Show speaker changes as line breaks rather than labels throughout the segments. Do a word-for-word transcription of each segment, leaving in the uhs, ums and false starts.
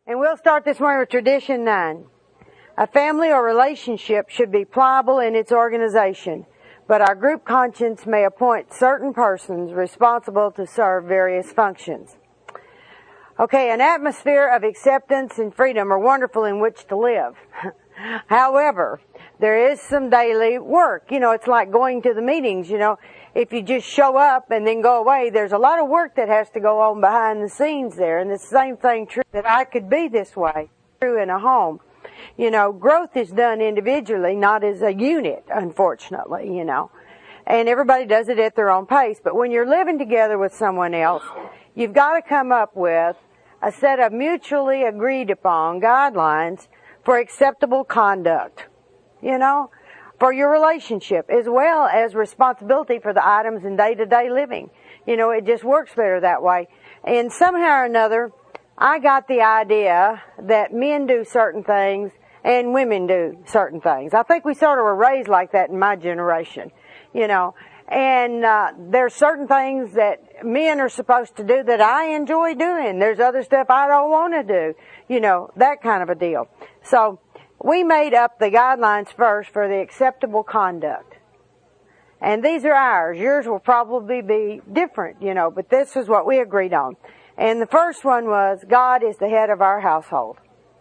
And we'll start this morning with tradition nine. A family or relationship should be pliable in its organization, but our group conscience may appoint certain persons responsible to serve various functions. Okay, an atmosphere of acceptance and freedom are wonderful in which to live. However, there is some daily work. You know, it's like going to the meetings, you know. If you just show up and then go away, there's a lot of work that has to go on behind the scenes there. And the same thing true that I could be this way, true in a home. You know, growth is done individually, not as a unit, unfortunately, you know. And everybody does it at their own pace. But when you're living together with someone else, you've got to come up with a set of mutually agreed upon guidelines for acceptable conduct, you know, for your relationship, as well as responsibility for the items in day-to-day living. You know, it just works better that way. And somehow or another, I got the idea that men do certain things and women do certain things. I think we sort of were raised like that in my generation, you know. And uh there's certain things that men are supposed to do that I enjoy doing. There's other stuff I don't want to do, you know, that kind of a deal. So we made up the guidelines first for the acceptable conduct. And these are ours. Yours will probably be different, you know, but this is what we agreed on. And the first one was God is the head of our household.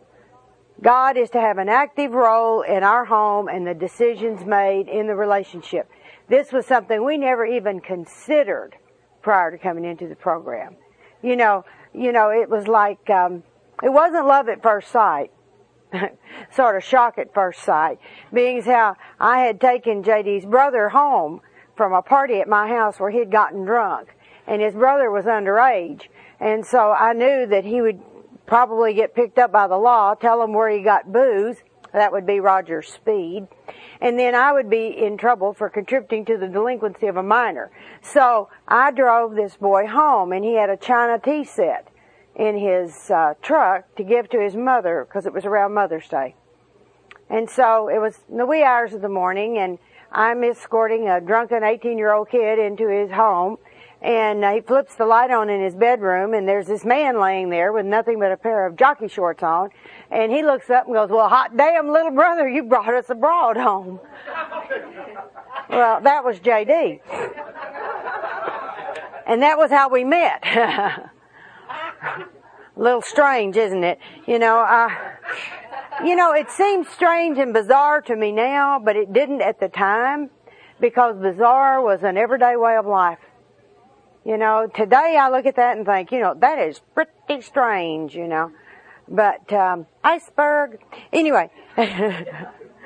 God is to have an active role in our home and the decisions made in the relationship. This was something we never even considered prior to coming into the program. You know, you know, it was like, um, it wasn't love at first sight. Sort of shock at first sight, being as how I had taken J D's brother home from a party at my house where he'd gotten drunk, and his brother was underage, and so I knew that he would probably get picked up by the law, tell him where he got booze, that would be Roger Speed, and then I would be in trouble for contributing to the delinquency of a minor. So I drove this boy home, and he had a China tea set in his uh, truck to give to his mother because it was around Mother's Day. And so it was the wee hours of the morning, and I'm escorting a drunken eighteen-year-old kid into his home, and uh, he flips the light on in his bedroom, and there's this man laying there with nothing but a pair of jockey shorts on, and he looks up and goes, "Well, hot damn, little brother, you brought us a broad home." Well, that was J D. And that was how we met. A little strange, isn't it? You know, uh, you know, it seems strange and bizarre to me now, but it didn't at the time, because bizarre was an everyday way of life. You know, today I look at that and think, you know, that is pretty strange, you know. But, um, iceberg. Anyway. A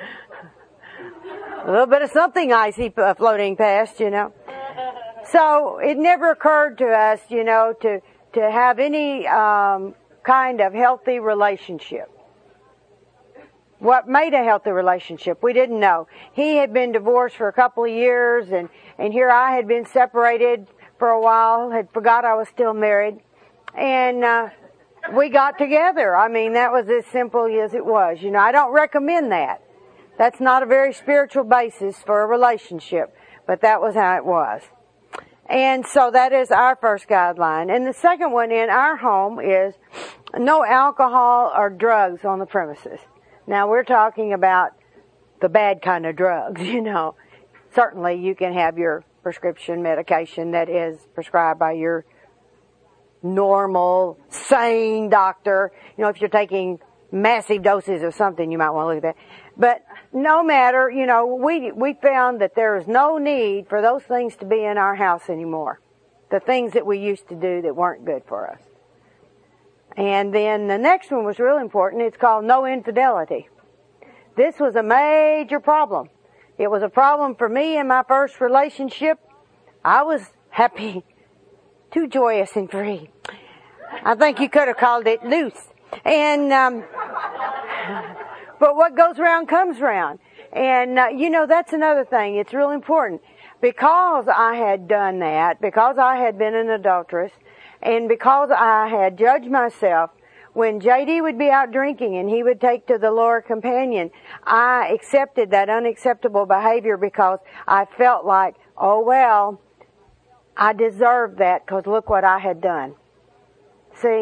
little bit of something icy floating past, you know. So it never occurred to us, you know, to to have any um kind of healthy relationship. What made a healthy relationship? We didn't know. He had been divorced for a couple of years, and, and here I had been separated for a while, had forgot I was still married, and uh we got together. I mean, that was as simple as it was. You know, I don't recommend that. That's not a very spiritual basis for a relationship, but that was how it was. And so that is our first guideline. And the second one in our home is no alcohol or drugs on the premises. Now, we're talking about the bad kind of drugs, you know. Certainly you can have your prescription medication that is prescribed by your normal, sane doctor. You know, if you're taking massive doses of something, you might want to look at that. But no matter, you know, we we found that there is no need for those things to be in our house anymore. The things that we used to do that weren't good for us. And then the next one was real important. It's called no infidelity. This was a major problem. It was a problem for me in my first relationship. I was happy, too joyous and free. I think you could have called it loose. And, um, but what goes around comes around. And, uh, you know, that's another thing. It's real important. Because I had done that, because I had been an adulteress, and because I had judged myself, when J D would be out drinking and he would take to the lower companion, I accepted that unacceptable behavior because I felt like, oh well, I deserved that because look what I had done. See,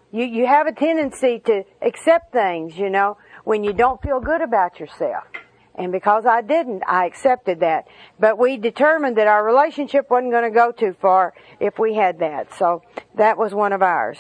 You, you have a tendency to accept things, you know, when you don't feel good about yourself. And because I didn't, I accepted that. But we determined that our relationship wasn't going to go too far if we had that. So that was one of ours.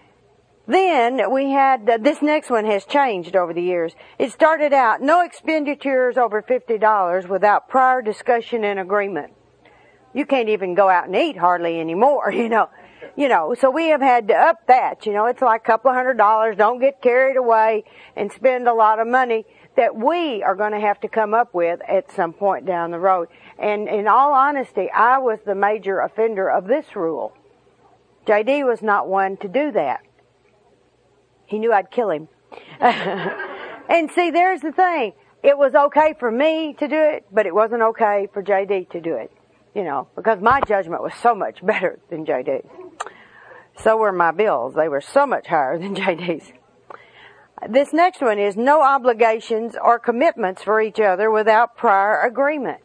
Then we had, uh, this next one has changed over the years. It started out, no expenditures over fifty dollars without prior discussion and agreement. You can't even go out and eat hardly anymore, you know. You know, so we have had to up that, you know, it's like a couple of hundred dollars. Don't get carried away and spend a lot of money that we are going to have to come up with at some point down the road. And in all honesty, I was the major offender of this rule. J D was not one to do that. He knew I'd kill him. And see, there's the thing. It was okay for me to do it, but it wasn't okay for J D to do it. You know, because my judgment was so much better than J D's. So were my bills. They were so much higher than J D's. This next one is no obligations or commitments for each other without prior agreement.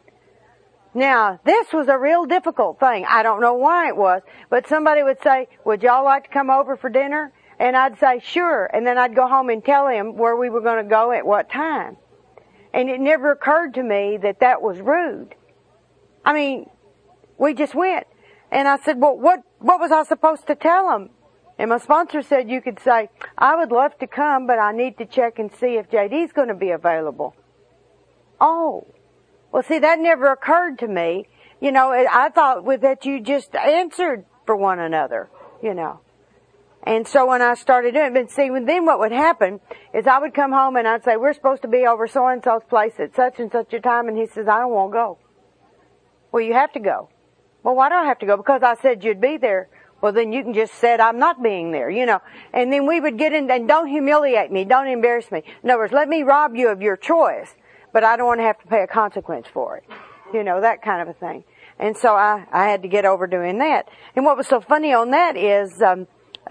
Now, this was a real difficult thing. I don't know why it was, but somebody would say, would y'all like to come over for dinner? And I'd say, sure. And then I'd go home and tell him where we were going to go at what time. And it never occurred to me that that was rude. I mean, we just went. And I said, well, what, what was I supposed to tell him? And my sponsor said you could say, I would love to come, but I need to check and see if J D's going to be available. Oh. Well, see, that never occurred to me. You know, I thought with that you just answered for one another, you know. And so when I started doing it, but see, then what would happen is I would come home and I'd say, we're supposed to be over so-and-so's place at such and such a time. And he says, I don't want to go. Well, you have to go. Well, why do I have to go? Because I said you'd be there. Well, then you can just say I'm not being there, you know. And then we would get in, and don't humiliate me. Don't embarrass me. In other words, let me rob you of your choice, but I don't want to have to pay a consequence for it. You know, that kind of a thing. And so I, I had to get over doing that. And what was so funny on that is, um,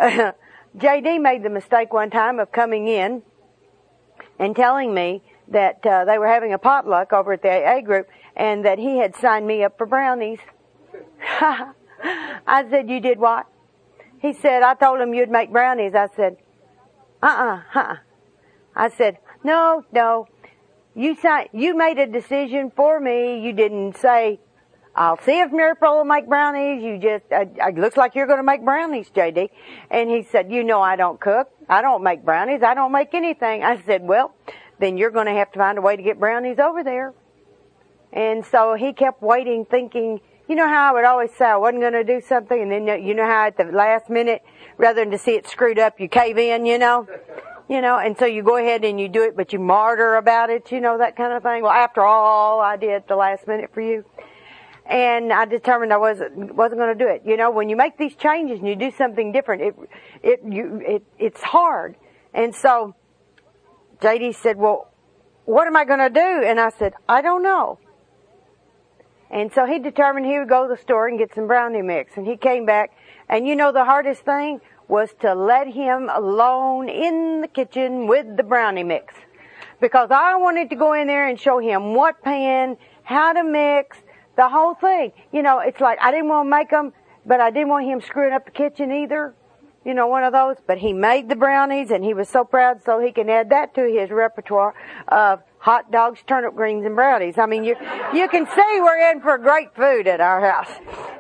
J D made the mistake one time of coming in and telling me that uh, they were having a potluck over at the A A group and that he had signed me up for brownies. I said, you did what? He said, I told him you'd make brownies. I said, uh-uh, uh-uh. I said, no, no. You signed, you made a decision for me. You didn't say, I'll see if Miracle will make brownies. You just, uh, it looks like you're going to make brownies, J D. And he said, you know I don't cook. I don't make brownies. I don't make anything. I said, well, then you're going to have to find a way to get brownies over there. And so he kept waiting, thinking, you know how I would always say I wasn't going to do something, and then you know how at the last minute, rather than to see it screwed up, you cave in, you know? You know, and so you go ahead and you do it, but you martyr about it, you know, that kind of thing. Well, after all I did at the last minute for you. And I determined I wasn't, wasn't going to do it. You know, when you make these changes and you do something different, it, it, you, it, it's hard. And so J D said, well, what am I going to do? And I said, I don't know. And so he determined he would go to the store and get some brownie mix. And he came back. And you know the hardest thing was to let him alone in the kitchen with the brownie mix. Because I wanted to go in there and show him what pan, how to mix, the whole thing. You know, it's like I didn't want to make them, but I didn't want him screwing up the kitchen either. You know, one of those. But he made the brownies, and he was so proud, so he can add that to his repertoire of hot dogs, turnip greens, and brownies. I mean, you you can see we're in for great food at our house.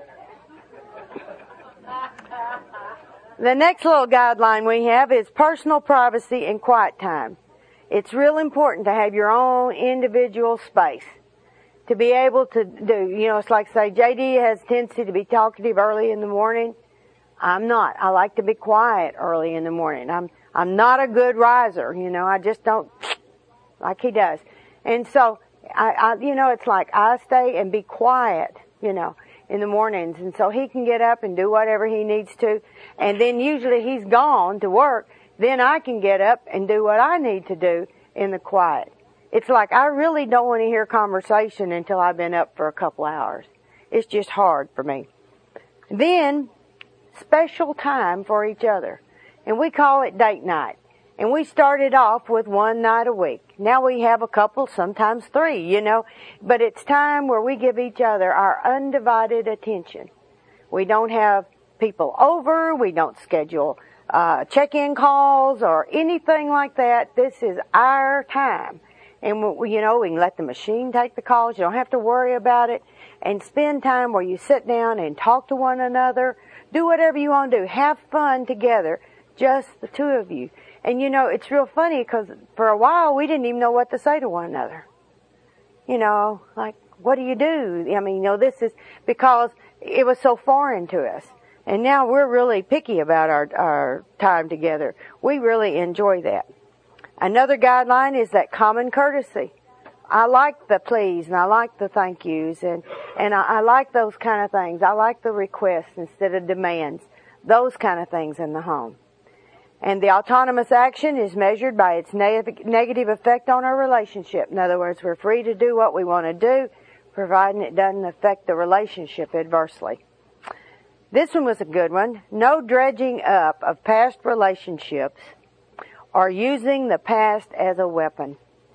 The next little guideline we have is personal privacy and quiet time. It's real important to have your own individual space. To be able to do, you know, it's like say J D has a tendency to be talkative early in the morning. I'm not. I like to be quiet early in the morning. I'm I'm not a good riser, you know. I just don't like he does. And so I, I you know, it's like I stay and be quiet, you know, in the mornings, and so he can get up and do whatever he needs to, and then usually he's gone to work, then I can get up and do what I need to do in the quiet. It's like I really don't want to hear conversation until I've been up for a couple hours. It's just hard for me. Then special time for each other, and we call it date night. And we started off with one night a week. Now we have a couple, sometimes three, you know. But it's time where we give each other our undivided attention. We don't have people over. We don't schedule uh, check-in calls or anything like that. This is our time. And, we, you know, we can let the machine take the calls. You don't have to worry about it. And spend time where you sit down and talk to one another. Do whatever you want to do. Have fun together. Just the two of you. And, you know, it's real funny because for a while we didn't even know what to say to one another. You know, like, what do you do? I mean, you know, this is because it was so foreign to us. And now we're really picky about our, our time together. We really enjoy that. Another guideline is that common courtesy. I like the please and I like the thank yous and, and I, I like those kind of things. I like the requests instead of demands. Those kind of things in the home. And the autonomous action is measured by its neg- negative effect on our relationship. In other words, we're free to do what we want to do, providing it doesn't affect the relationship adversely. This one was a good one. No dredging up of past relationships or using the past as a weapon.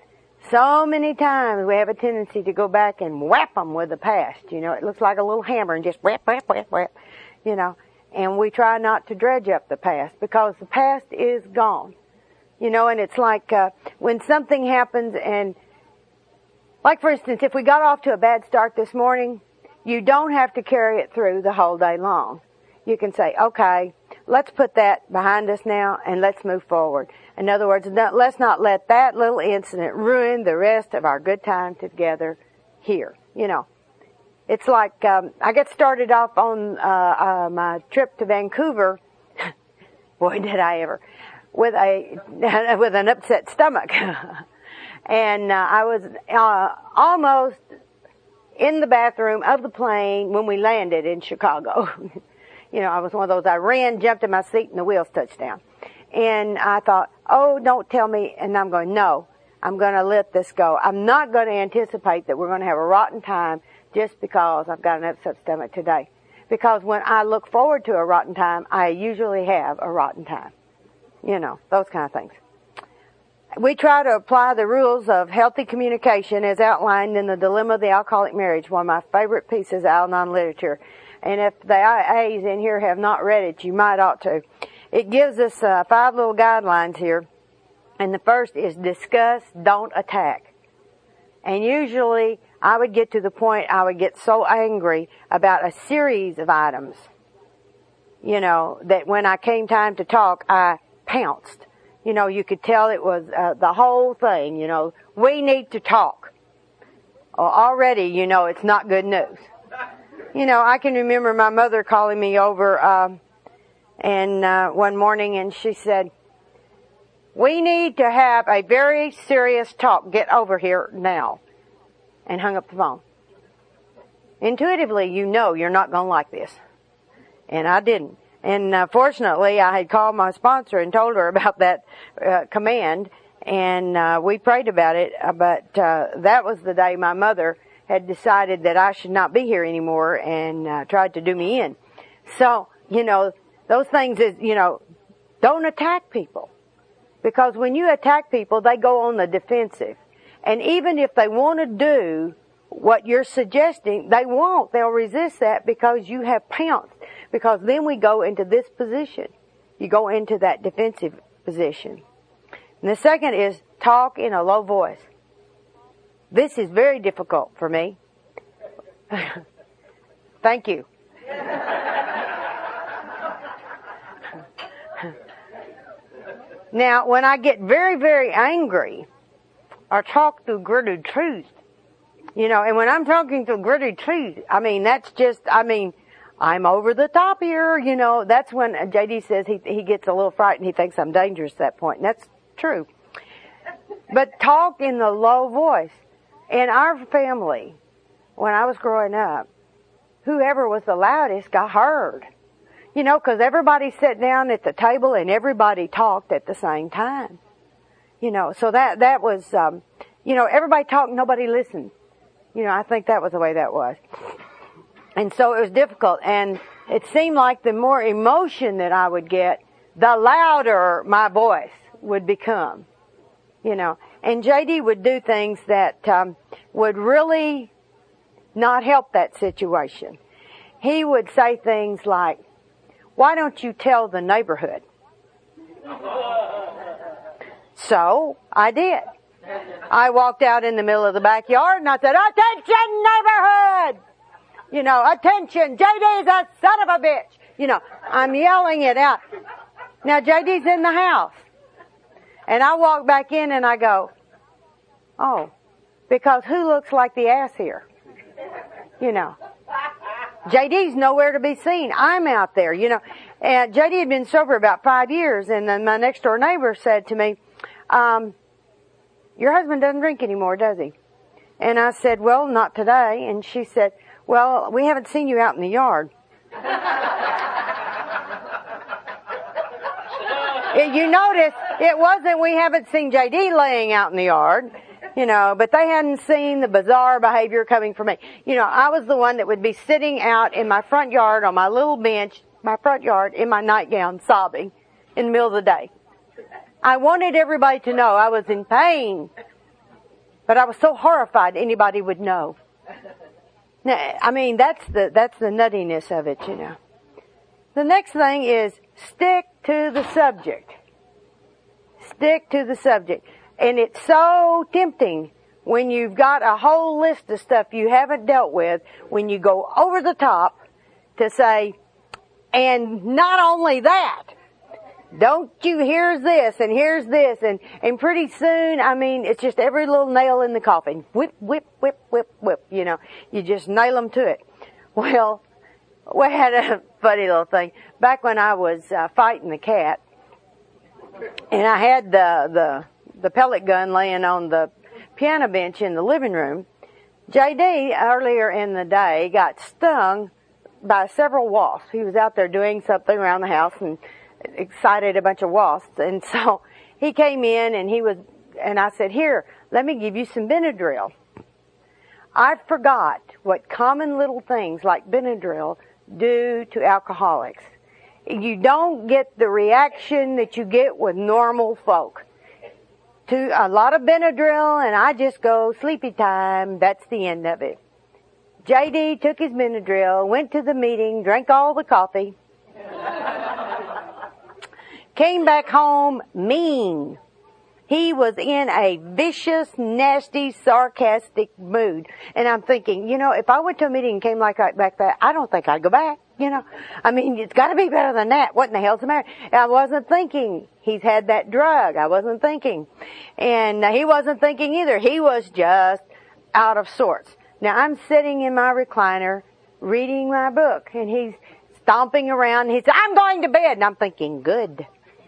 So many times we have a tendency to go back and whap them with the past. You know, it looks like a little hammer and just whap, whap, whap, whap, you know. And we try not to dredge up the past because the past is gone. You know, and it's like uh, when something happens and, like for instance, if we got off to a bad start this morning, you don't have to carry it through the whole day long. You can say, okay, let's put that behind us now and let's move forward. In other words, let's not let that little incident ruin the rest of our good time together here, you know. It's like, um, I got started off on, uh, uh, my trip to Vancouver. Boy, did I ever. With a, with an upset stomach. and, uh, I was, uh, almost in the bathroom of the plane when we landed in Chicago. You know, I was one of those, I ran, jumped in my seat, and the wheels touched down. And I thought, oh, don't tell me. And I'm going, no, I'm going to let this go. I'm not going to anticipate that we're going to have a rotten time just because I've got an upset stomach today. Because when I look forward to a rotten time, I usually have a rotten time. You know, those kind of things. We try to apply the rules of healthy communication as outlined in The Dilemma of the Alcoholic Marriage, one of my favorite pieces of Al-Anon literature. And if the I As in here have not read it, you might ought to. It gives us uh, five little guidelines here. And the first is discuss, don't attack. And usually I would get to the point I would get so angry about a series of items, you know, that when I came time to talk, I pounced. You know, you could tell it was uh, the whole thing, you know, we need to talk. Well, already, you know, it's not good news. You know, I can remember my mother calling me over um, and uh, one morning and she said, we need to have a very serious talk. Get over here now. And hung up the phone. Intuitively, you know you're not going to like this. And I didn't. And uh, fortunately, I had called my sponsor and told her about that uh, command. And uh, we prayed about it. Uh, but uh, that was the day my mother had decided that I should not be here anymore and uh, tried to do me in. So, you know, those things is, you know, don't attack people. Because when you attack people, they go on the defensive. And even if they want to do what you're suggesting, they won't. They'll resist that because you have pounced. Because then we go into this position. You go into that defensive position. And the second is talk in a low voice. This is very difficult for me. Thank you. Now, when I get very, very angry, or talk through gritted truth, you know, and when I'm talking through gritted truth, I mean, that's just, I mean, I'm over the top here, you know, that's when J D says he, he gets a little frightened, he thinks I'm dangerous at that point, and that's true. But talk in the low voice. In our family, when I was growing up, whoever was the loudest got heard. You know, because everybody sat down at the table and everybody talked at the same time. You know, so that, that was, um, you know, everybody talked, nobody listened. You know, I think that was the way that was. And so it was difficult. And it seemed like the more emotion that I would get, the louder my voice would become. You know, and J D would do things that, um, would really not help that situation. He would say things like, why don't you tell the neighborhood? So I did. I walked out in the middle of the backyard and I said, "Attention, neighborhood! You know, attention, J D's a son of a bitch." You know, I'm yelling it out. Now J D's in the house. And I walk back in and I go, "Oh, because who looks like the ass here?" You know. J D's nowhere to be seen. I'm out there, you know. And J D had been sober about five years, and then my next door neighbor said to me, um, "Your husband doesn't drink anymore, does he?" And I said, "Well, not today." And she said, "Well, we haven't seen you out in the yard." You notice it wasn't we haven't seen J D laying out in the yard. You know, but they hadn't seen the bizarre behavior coming from me. You know, I was the one that would be sitting out in my front yard on my little bench, my front yard, in my nightgown, sobbing in the middle of the day. I wanted everybody to know I was in pain, but I was so horrified anybody would know. Now, I mean, that's the, that's the nuttiness of it, you know. The next thing is stick to the subject. Stick to the subject. And it's so tempting when you've got a whole list of stuff you haven't dealt with, when you go over the top to say, "And not only that, don't you, here's this, and here's this," and, and pretty soon, I mean, it's just every little nail in the coffin. Whip, whip, whip, whip, whip, you know. You just nail them to it. Well, we had a funny little thing. Back when I was uh, fighting the cat, and I had the, the, the pellet gun laying on the piano bench in the living room, J D earlier in the day got stung by several wasps. He was out there doing something around the house and excited a bunch of wasps. And so he came in and he was, and I said, "Here, let me give you some Benadryl." I forgot what common little things like Benadryl do to alcoholics. You don't get the reaction that you get with normal folk. To a lot of Benadryl, and I just go, "Sleepy time," that's the end of it. J D took his Benadryl, went to the meeting, drank all the coffee, came back home mean. He was in a vicious, nasty, sarcastic mood. And I'm thinking, you know, if I went to a meeting and came like that back that, I don't think I'd go back, you know. I mean, it's got to be better than that. What in the hell's the matter? I wasn't thinking he's had that drug. I wasn't thinking. And he wasn't thinking either. He was just out of sorts. Now, I'm sitting in my recliner reading my book, and he's stomping around. He said, "I'm going to bed." And I'm thinking, good.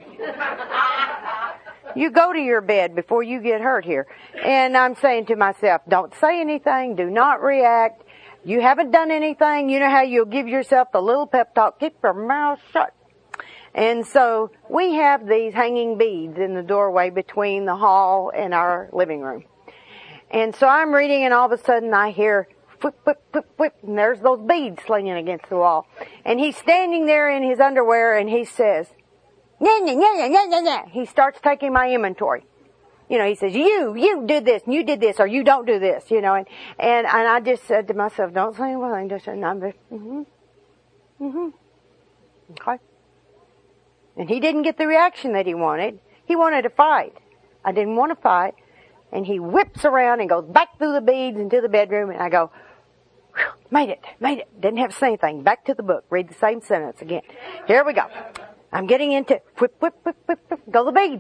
You go to your bed before you get hurt here. And I'm saying to myself, don't say anything. Do not react. You haven't done anything. You know how you'll give yourself the little pep talk. Keep your mouth shut. And so we have these hanging beads in the doorway between the hall and our living room. And so I'm reading, and all of a sudden I hear whip, whip, whip, whip, and there's those beads slinging against the wall. And he's standing there in his underwear, and he says, "Nya, nya, nya, nya, nya, nya." He starts taking my inventory. You know, he says, you, you did this, and you did this, or you don't do this, you know. And, and, and I just said to myself, don't say anything, just say, mm-hmm, mm-hmm, okay. And he didn't get the reaction that he wanted. He wanted to fight. I didn't want to fight. And he whips around and goes back through the beads into the bedroom, and I go, made it, made it. Didn't have to say anything. Back to the book. Read the same sentence again. Here we go. I'm getting into whip, whip, whip, whip, whip, go the beads.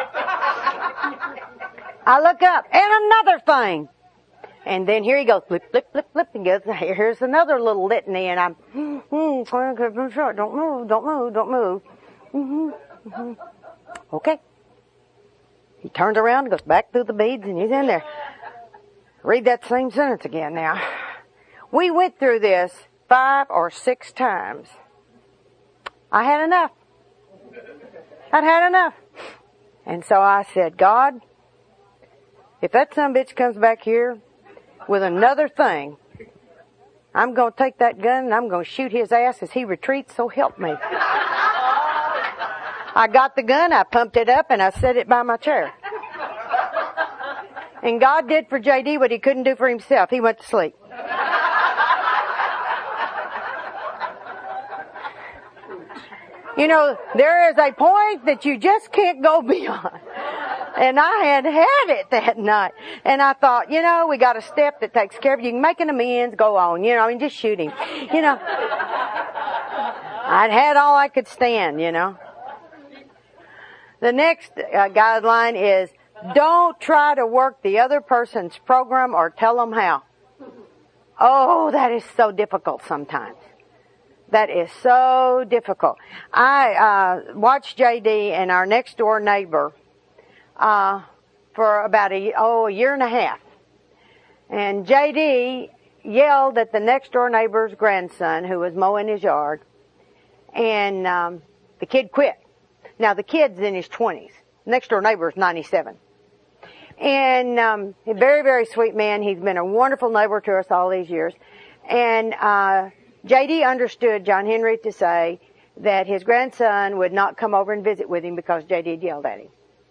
I look up, and another thing. And then here he goes, flip, flip, flip, flip, and goes, here's another little litany, and I'm, hmm, don't move, don't move, don't move. Mm-hmm, mm-hmm. Okay. He turns around, goes back through the beads, and he's in there. Read that same sentence again now. We went through this five or six times. I had enough. I'd had enough. And so I said, God, if that son of a bitch comes back here with another thing, I'm going to take that gun and I'm going to shoot his ass as he retreats, so help me. I got the gun, I pumped it up, and I set it by my chair. And God did for J D what he couldn't do for himself. He went to sleep. You know, there is a point that you just can't go beyond. And I had had it that night. And I thought, you know, we got a step that takes care of you. You can make an amends, go on, you know, and just shoot him. You know, I'd had all I could stand, you know. The next uh, guideline is don't try to work the other person's program or tell them how. Oh, that is so difficult sometimes. That is so difficult. I uh watched J D and our next door neighbor uh for about a oh a year and a half. And J D yelled at the next door neighbor's grandson who was mowing his yard, and um the kid quit. Now the kid's in his twenties. Next door neighbor's ninety-seven. And um a very, very sweet man. He's been a wonderful neighbor to us all these years. And uh J D understood John Henry to say that his grandson would not come over and visit with him because J D had yelled at him.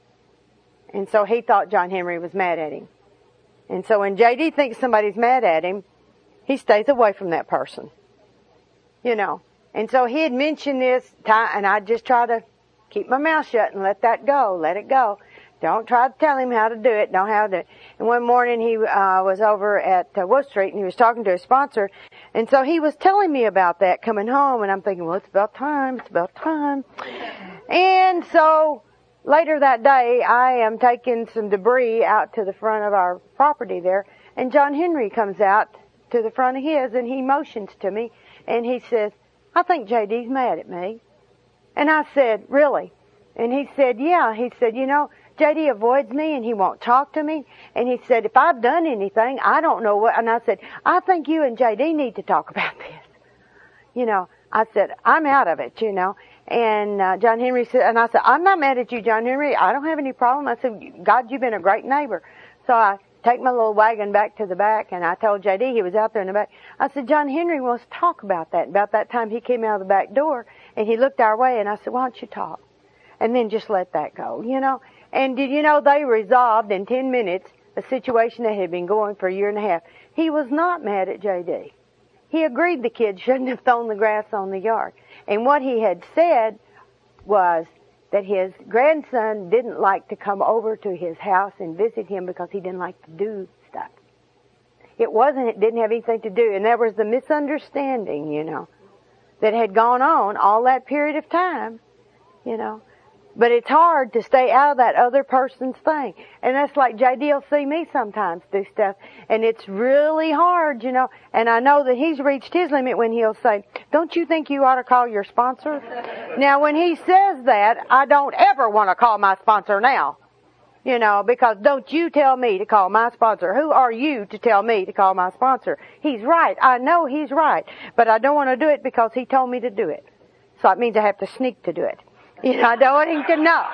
And so he thought John Henry was mad at him. And so when J D thinks somebody's mad at him, he stays away from that person. You know. And so he had mentioned this time, and I just try to keep my mouth shut and let that go. Let it go. Don't try to tell him how to do it. Know how to do it. And one morning he uh was over at uh, Wolf Street, and he was talking to his sponsor. And so he was telling me about that coming home, and I'm thinking, well, it's about time. It's about time. And so later that day, I am taking some debris out to the front of our property there, and John Henry comes out to the front of his, and he motions to me, and he says, I think J D's mad at me. And I said, really? And he said, yeah. He said, you know, J D avoids me and he won't talk to me. And he said, if I've done anything, I don't know what. And I said, I think you and J D need to talk about this. You know, I said, I'm out of it, you know. And uh, John Henry said, and I said, I'm not mad at you, John Henry. I don't have any problem. I said, God, you've been a great neighbor. So I take my little wagon back to the back, and I told J D, he was out there in the back. I said, John Henry wants to talk about that. About that time he came out of the back door, and he looked our way, and I said, why don't you talk? And then just let that go, you know. And did you know they resolved in ten minutes a situation that had been going for a year and a half. He was not mad at J D. He agreed the kid shouldn't have thrown the grass on the yard. And what he had said was that his grandson didn't like to come over to his house and visit him because he didn't like to do stuff. It wasn't, it didn't have anything to do. And there was the misunderstanding, you know, that had gone on all that period of time, you know. But it's hard to stay out of that other person's thing. And that's like J D will see me sometimes do stuff. And it's really hard, you know. And I know that he's reached his limit when he'll say, don't you think you ought to call your sponsor? Now, when he says that, I don't ever want to call my sponsor now. You know, because don't you tell me to call my sponsor. Who are you to tell me to call my sponsor? He's right. I know he's right. But I don't want to do it because he told me to do it. So it means I have to sneak to do it. You know, I don't want him to know.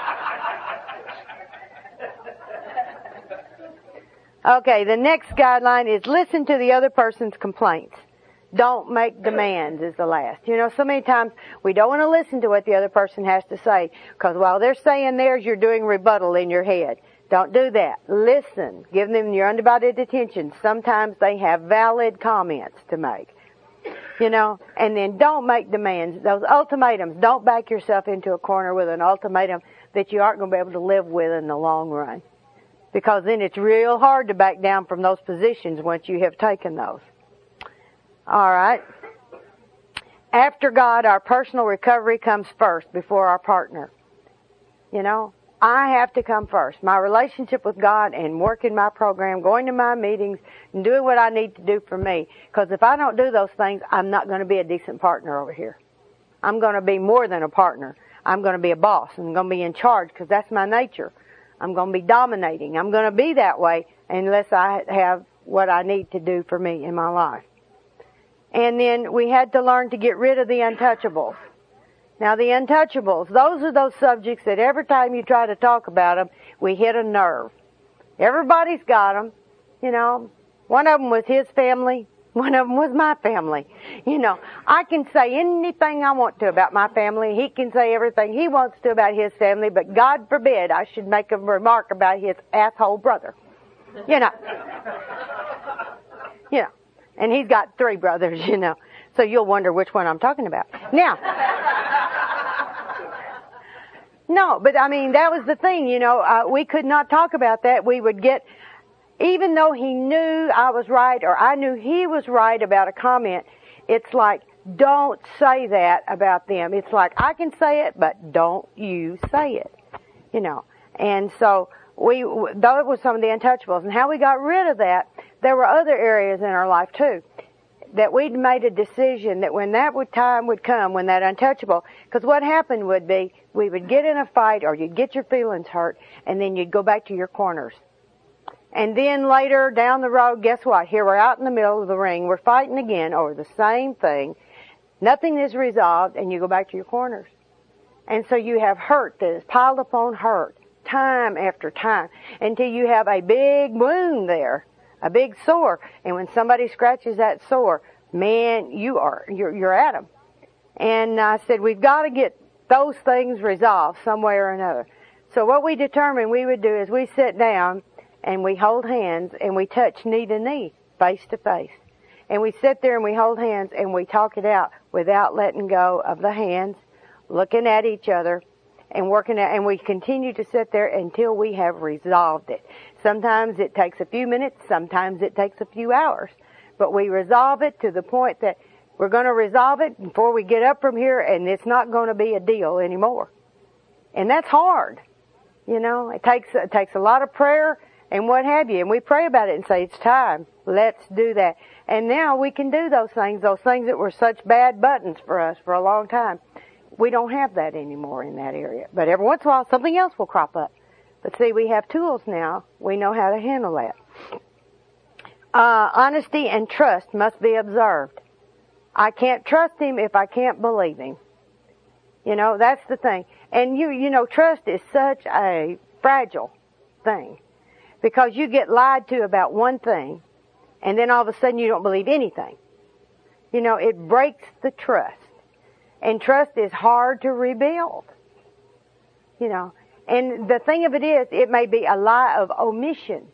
Okay, the next guideline is listen to the other person's complaints. Don't make demands is the last. You know, so many times we don't want to listen to what the other person has to say, because while they're saying theirs, you're doing rebuttal in your head. Don't do that. Listen. Give them your undivided attention. Sometimes they have valid comments to make. You know, and then don't make demands. Those ultimatums, don't back yourself into a corner with an ultimatum that you aren't going to be able to live with in the long run. Because then it's real hard to back down from those positions once you have taken those. All right. After God, our personal recovery comes first before our partner. You know, I have to come first. My relationship with God and working my program, going to my meetings, and doing what I need to do for me. Because if I don't do those things, I'm not going to be a decent partner over here. I'm going to be more than a partner. I'm going to be a boss. I'm going to be in charge because that's my nature. I'm going to be dominating. I'm going to be that way unless I have what I need to do for me in my life. And then we had to learn to get rid of the untouchables. Now, the untouchables, those are those subjects that every time you try to talk about them, we hit a nerve. Everybody's got them. You know, one of them was his family. One of them was my family. You know, I can say anything I want to about my family. He can say everything he wants to about his family, but God forbid I should make a remark about his asshole brother. You know. You know. And he's got three brothers, you know. So you'll wonder which one I'm talking about. Now, No, but I mean, that was the thing, you know, uh, we could not talk about that. We would get, even though he knew I was right or I knew he was right about a comment, it's like, don't say that about them. It's like, I can say it, but don't you say it, you know. And so we, that was some of the untouchables. And how we got rid of that, there were other areas in our life too, that we'd made a decision that when that would time would come, when that untouchable, because what happened would be, we would get in a fight or you'd get your feelings hurt and then you'd go back to your corners. And then later down the road, guess what? Here we're out in the middle of the ring. We're fighting again over the same thing. Nothing is resolved and you go back to your corners. And so you have hurt that is piled upon hurt time after time until you have a big wound there, a big sore. And when somebody scratches that sore, man, you are, you're, you're at them. And I said, we've got to get those things resolved some way or another. So what we determined we would do is we sit down and we hold hands and we touch knee to knee, face to face. And we sit there and we hold hands and we talk it out without letting go of the hands, looking at each other and working out. And we continue to sit there until we have resolved it. Sometimes it takes a few minutes, sometimes it takes a few hours. But we resolve it to the point that we're going to resolve it before we get up from here and it's not going to be a deal anymore. And that's hard. You know, it takes, it takes a lot of prayer and what have you. And we pray about it and say, it's time. Let's do that. And now we can do those things, those things that were such bad buttons for us for a long time. We don't have that anymore in that area. But every once in a while, something else will crop up. But see, we have tools now. We know how to handle that. Uh, honesty and trust must be observed. I can't trust him if I can't believe him. You know, that's the thing. And you, you know, trust is such a fragile thing. Because you get lied to about one thing, and then all of a sudden you don't believe anything. You know, it breaks the trust. And trust is hard to rebuild. You know, and the thing of it is, it may be a lie of omission.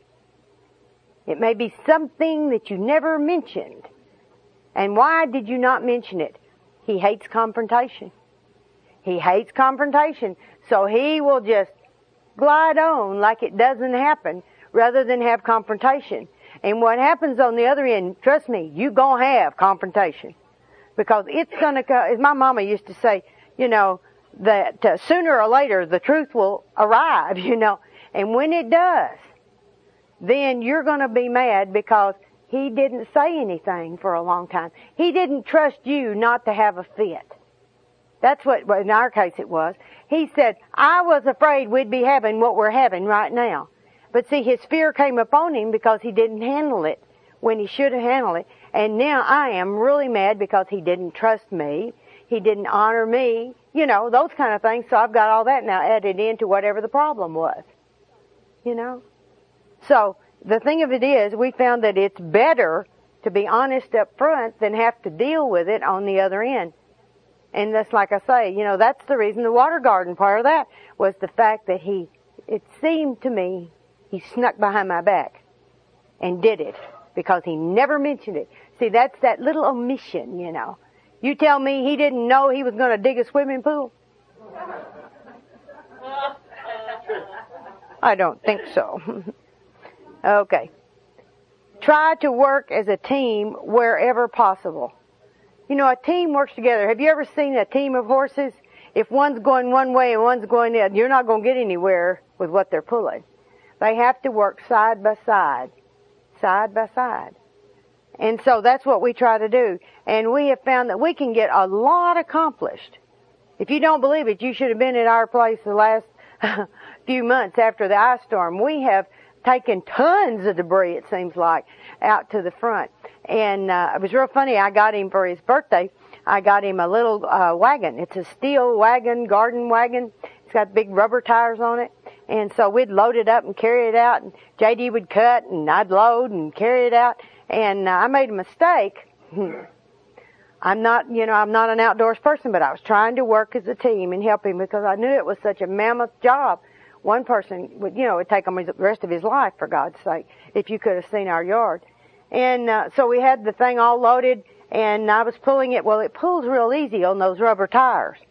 It may be something that you never mentioned. And why did you not mention it? He hates confrontation. He hates confrontation. So he will just glide on like it doesn't happen rather than have confrontation. And what happens on the other end, trust me, you gonna have confrontation. Because it's gonna go, as my mama used to say, you know, that uh, sooner or later the truth will arrive, you know. And when it does, then you're gonna be mad because he didn't say anything for a long time. He didn't trust you not to have a fit. That's what, well, in our case it was. He said, I was afraid we'd be having what we're having right now. But see, his fear came upon him because he didn't handle it when he should have handled it. And now I am really mad because he didn't trust me. He didn't honor me. You know, those kind of things. So I've got all that now added into whatever the problem was. You know? So the thing of it is, we found that it's better to be honest up front than have to deal with it on the other end. And that's like I say, you know, that's the reason the water garden part of that was the fact that he, it seemed to me, he snuck behind my back and did it because he never mentioned it. See, that's that little omission, you know. You tell me he didn't know he was going to dig a swimming pool? I don't think so. Okay. Try to work as a team wherever possible. You know, a team works together. Have you ever seen a team of horses? If one's going one way and one's going the other, you're not going to get anywhere with what they're pulling. They have to work side by side, side by side. And so that's what we try to do. And we have found that we can get a lot accomplished. If you don't believe it, you should have been at our place the last few months after the ice storm. We have taken tons of debris, it seems like, out to the front. And uh, it was real funny. I got him for his birthday. I got him a little uh, wagon. It's a steel wagon, garden wagon. It's got big rubber tires on it. And so we'd load it up and carry it out. And J D would cut, and I'd load and carry it out. And uh, I made a mistake. I'm not, you know, I'm not an outdoors person, but I was trying to work as a team and help him because I knew it was such a mammoth job. One person would, you know, would take him the rest of his life, for God's sake, if you could have seen our yard. And uh, so we had the thing all loaded, and I was pulling it. Well, it pulls real easy on those rubber tires.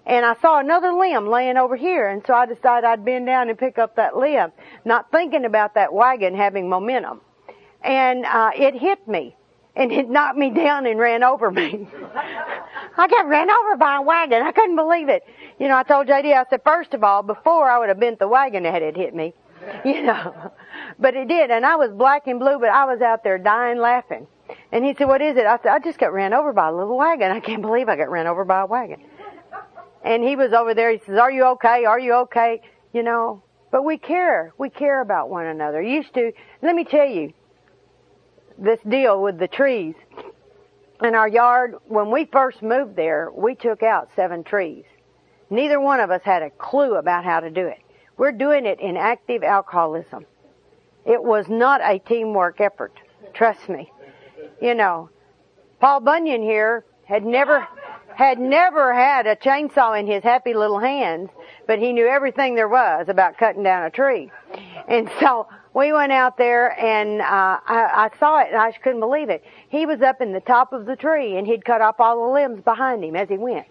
And I saw another limb laying over here, and so I decided I'd bend down and pick up that limb, not thinking about that wagon having momentum. And uh, it hit me, and it knocked me down and ran over me. I got ran over by a wagon. I couldn't believe it. You know, I told J D, I said, first of all, before I would have bent the wagon had it hit me, you know. But it did, and I was black and blue, but I was out there dying laughing. And he said, what is it? I said, I just got ran over by a little wagon. I can't believe I got ran over by a wagon. And he was over there. He says, are you okay? Are you okay? You know, but we care. We care about one another. Used to, let me tell you, this deal with the trees. In our yard, when we first moved there, we took out seven trees. Neither one of us had a clue about how to do it. We're doing it in active alcoholism. It was not a teamwork effort. Trust me. You know, Paul Bunyan here had never, had never had a chainsaw in his happy little hands, but he knew everything there was about cutting down a tree. And so we went out there, and uh, I, I saw it, and I just couldn't believe it. He was up in the top of the tree, and he'd cut off all the limbs behind him as he went.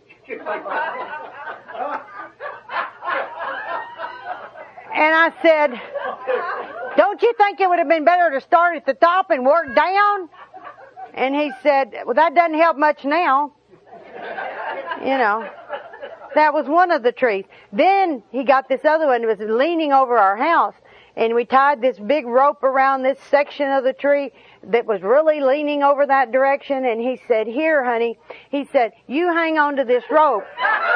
And I said, don't you think it would have been better to start at the top and work down? And he said, well, that doesn't help much now. You know, that was one of the trees. Then he got this other one that was leaning over our house, and we tied this big rope around this section of the tree that was really leaning over that direction, and he said, here, honey, he said, you hang on to this rope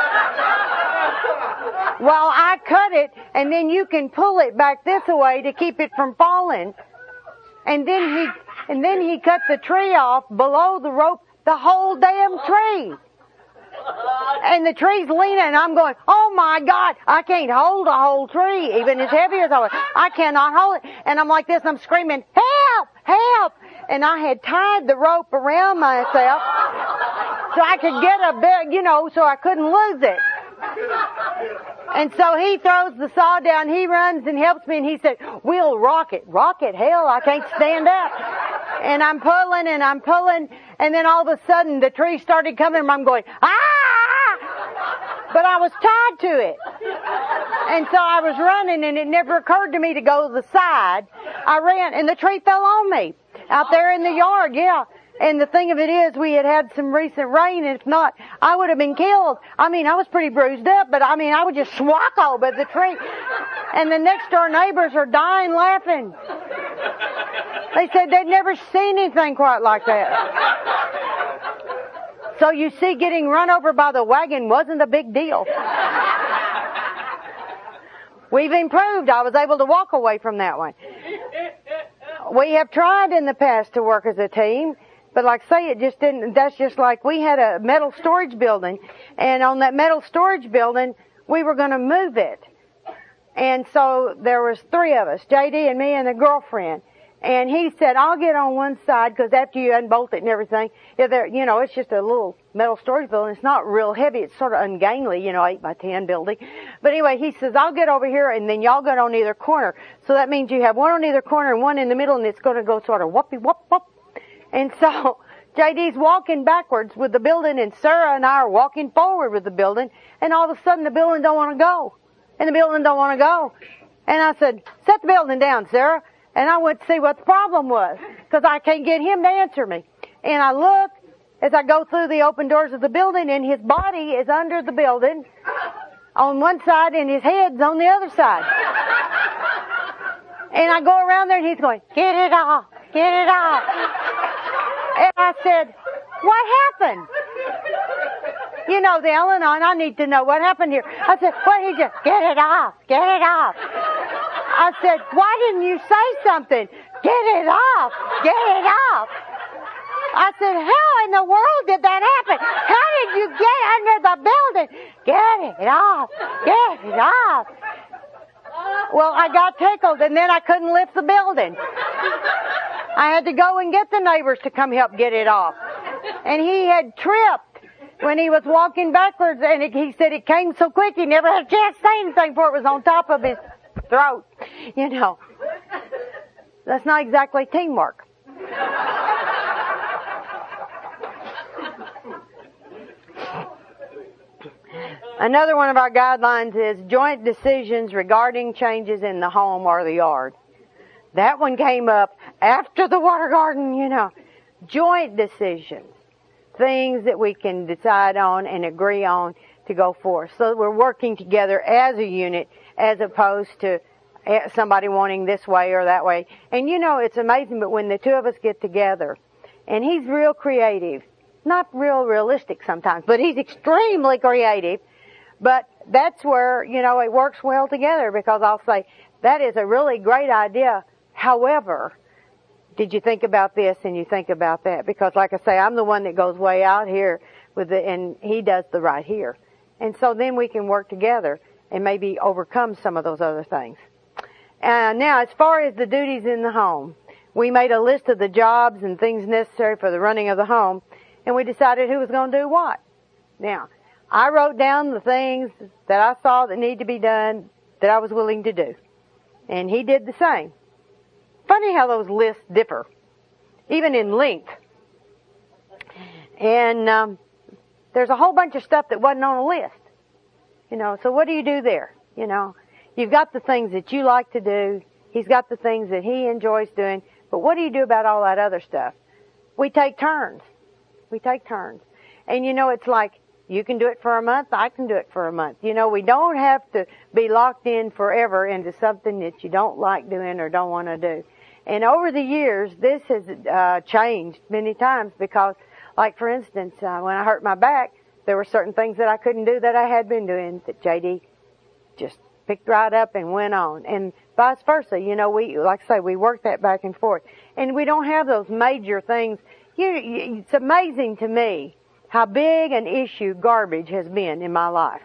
while I cut it, and then you can pull it back this way to keep it from falling. And then he, and then he cut the tree off below the rope, the whole damn tree. And the tree's leaning, and I'm going, oh my God, I can't hold a whole tree, even as heavy as I was. I cannot hold it. And I'm like this, I'm screaming, help, help. And I had tied the rope around myself so I could get a big, you know, so I couldn't lose it. And so he throws the saw down, he runs and helps me, and he said, we'll rock it. Rock it? Hell, I can't stand up. And I'm pulling and I'm pulling, and then all of a sudden the tree started coming, and I'm going, ah! But I was tied to it. And so I was running, and it never occurred to me to go to the side. I ran, and the tree fell on me out there in the yard, yeah. And the thing of it is, we had had some recent rain, and if not, I would have been killed. I mean, I was pretty bruised up, but I mean, I would just swat over the tree. And the next door neighbors are dying laughing. They said they'd never seen anything quite like that. So you see, getting run over by the wagon wasn't a big deal. We've improved. I was able to walk away from that one. We have tried in the past to work as a team. But like I say, it just didn't, that's just like we had a metal storage building, and on that metal storage building, we were going to move it. And so there was three of us, J D and me and the girlfriend. And he said, I'll get on one side, because after you unbolt it and everything, yeah, there, you know, it's just a little metal storage building. It's not real heavy. It's sort of ungainly, you know, eight by ten building. But anyway, he says, I'll get over here, and then y'all get on either corner. So that means you have one on either corner and one in the middle, and it's going to go sort of whoopie whoop whoop. And so J D's walking backwards with the building, and Sarah and I are walking forward with the building, and all of a sudden the building don't want to go. And the building don't want to go. And I said, set the building down, Sarah. And I went to see what the problem was, because I can't get him to answer me. And I look as I go through the open doors of the building, and his body is under the building on one side, and his head's on the other side. And I go around there, and he's going, get it off, get it off. And I said, what happened? You know, the Al-Anon, I need to know what happened here. I said, what did you, get it off, get it off. I said, why didn't you say something? Get it off, get it off. I said, how in the world did that happen? How did you get under the building? Get it off, get it off. Well, I got tickled, and then I couldn't lift the building. I had to go and get the neighbors to come help get it off. And he had tripped when he was walking backwards, and it, he said it came so quick he never had a chance to say anything before it was on top of his throat. You know, that's not exactly teamwork. Another one of our guidelines is joint decisions regarding changes in the home or the yard. That one came up after the water garden, you know. Joint decisions. Things that we can decide on and agree on to go forth. So that we're working together as a unit as opposed to somebody wanting this way or that way. And you know, it's amazing, but when the two of us get together, and he's real creative, not real realistic sometimes, but he's extremely creative. But that's where, you know, it works well together because I'll say, that is a really great idea. However, did you think about this and you think about that? Because like I say, I'm the one that goes way out here with it and he does the right here. And so then we can work together and maybe overcome some of those other things. Uh, now, as far as the duties in the home, we made a list of the jobs and things necessary for the running of the home, and we decided who was going to do what. Now, I wrote down the things that I saw that need to be done that I was willing to do. And he did the same. Funny how those lists differ, even in length. And um, there's a whole bunch of stuff that wasn't on a list. You know, so what do you do there? You know, you've got the things that you like to do. He's got the things that he enjoys doing. But what do you do about all that other stuff? We take turns. We take turns. And you know, it's like, you can do it for a month, I can do it for a month. You know, we don't have to be locked in forever into something that you don't like doing or don't want to do. And over the years, this has uh, changed many times because, like for instance, uh, when I hurt my back, there were certain things that I couldn't do that I had been doing that J D just picked right up and went on. And vice versa, you know, we, like I say, we work that back and forth. And we don't have those major things. You, you, it's amazing to me how big an issue garbage has been in my life.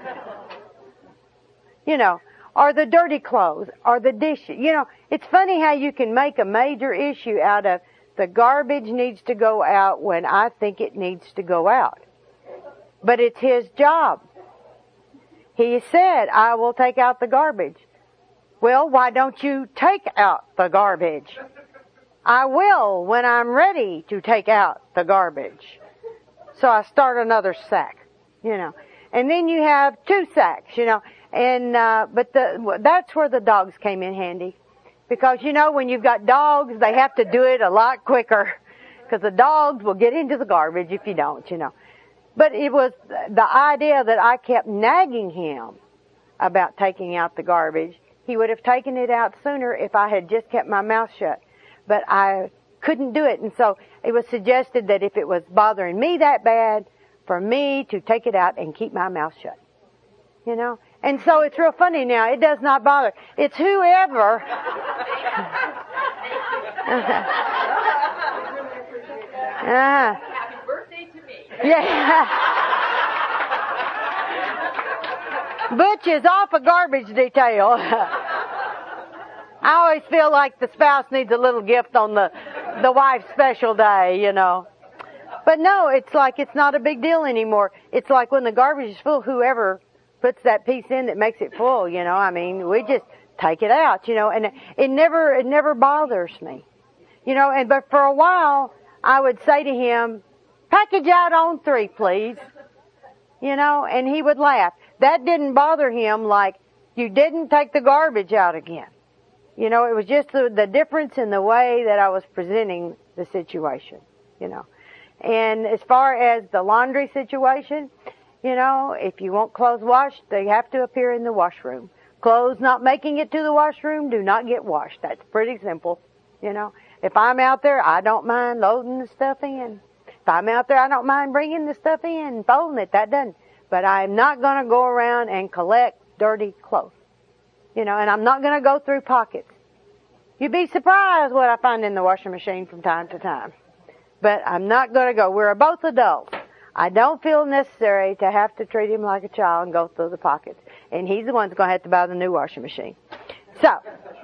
You know, or the dirty clothes, or the dishes. You know, it's funny how you can make a major issue out of the garbage needs to go out when I think it needs to go out. But it's his job. He said, I will take out the garbage. Well, why don't you take out the garbage? I will when I'm ready to take out the garbage. So I start another sack, you know. And then you have two sacks, you know. And, uh, but the, that's where the dogs came in handy. Because, you know, when you've got dogs, they have to do it a lot quicker. Because the dogs will get into the garbage if you don't, you know. But it was the idea that I kept nagging him about taking out the garbage. He would have taken it out sooner if I had just kept my mouth shut. But I couldn't do it. And so it was suggested that if it was bothering me that bad, for me to take it out and keep my mouth shut. You know? And so it's real funny now. It does not bother. It's whoever. uh,
Happy birthday to me.
Yeah. Butch is off a garbage detail. I always feel like the spouse needs a little gift on the the wife's special day, you know. But no, it's like it's not a big deal anymore. It's like when the garbage is full, whoever puts that piece in that makes it full, you know. I mean, we just take it out, you know, and it never it never bothers me. You know, and but for a while I would say to him, package out on three, please. You know, and he would laugh. That didn't bother him like you didn't take the garbage out again. You know, it was just the, the difference in the way that I was presenting the situation, you know. And as far as the laundry situation, you know, if you want clothes washed, they have to appear in the washroom. Clothes not making it to the washroom do not get washed. That's pretty simple, you know. If I'm out there, I don't mind loading the stuff in. If I'm out there, I don't mind bringing the stuff in and folding it. That doesn't. But I'm not going to go around and collect dirty clothes. You know, and I'm not going to go through pockets. You'd be surprised what I find in the washing machine from time to time. But I'm not going to go. We're both adults. I don't feel necessary to have to treat him like a child and go through the pockets. And he's the one that's going to have to buy the new washing machine. So,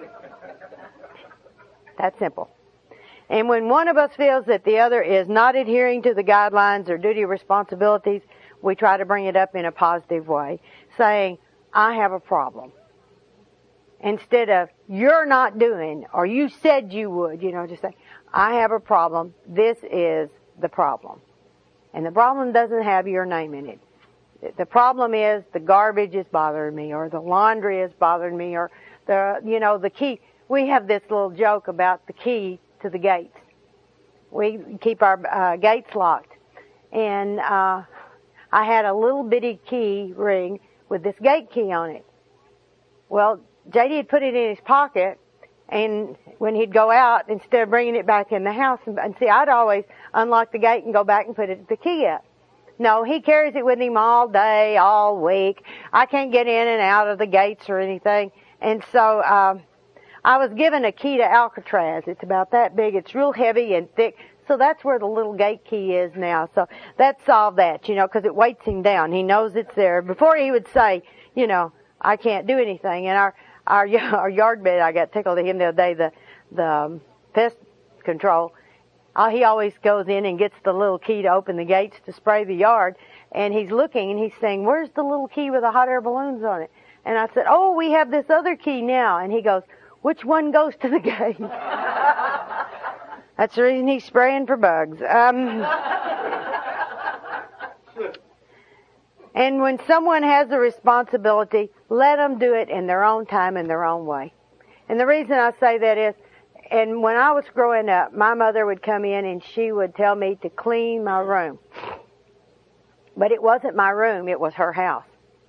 that's simple. And when one of us feels that the other is not adhering to the guidelines or duty responsibilities, we try to bring it up in a positive way, saying, I have a problem. Instead of, you're not doing, or you said you would, you know, just say, I have a problem. This is the problem. And the problem doesn't have your name in it. The problem is the garbage is bothering me, or the laundry is bothering me, or the, you know, the key. We have this little joke about the key to the gates. We keep our uh, gates locked. And uh, I had a little bitty key ring with this gate key on it. Well, J D had put it in his pocket, and when he'd go out, instead of bringing it back in the house, and, and see, I'd always unlock the gate and go back and put it, the key up. No, he carries it with him all day, all week. I can't get in and out of the gates or anything. And so, um, I was given a key to Alcatraz. It's about that big. It's real heavy and thick. So that's where the little gate key is now. So that solved that, you know, because it weights him down. He knows it's there. Before he would say, you know, I can't do anything. And our, our, our yard bed, I got tickled at him the other day, the, the um, pest control. Uh, he always goes in and gets the little key to open the gates to spray the yard. And he's looking and he's saying, where's the little key with the hot air balloons on it? And I said, oh, we have this other key now. And he goes, which one goes to the gate? That's the reason he's spraying for bugs. Um, and when someone has a responsibility, let them do it in their own time, in their own way. And the reason I say that is, and when I was growing up, my mother would come in and she would tell me to clean my room. But it wasn't my room, it was her house.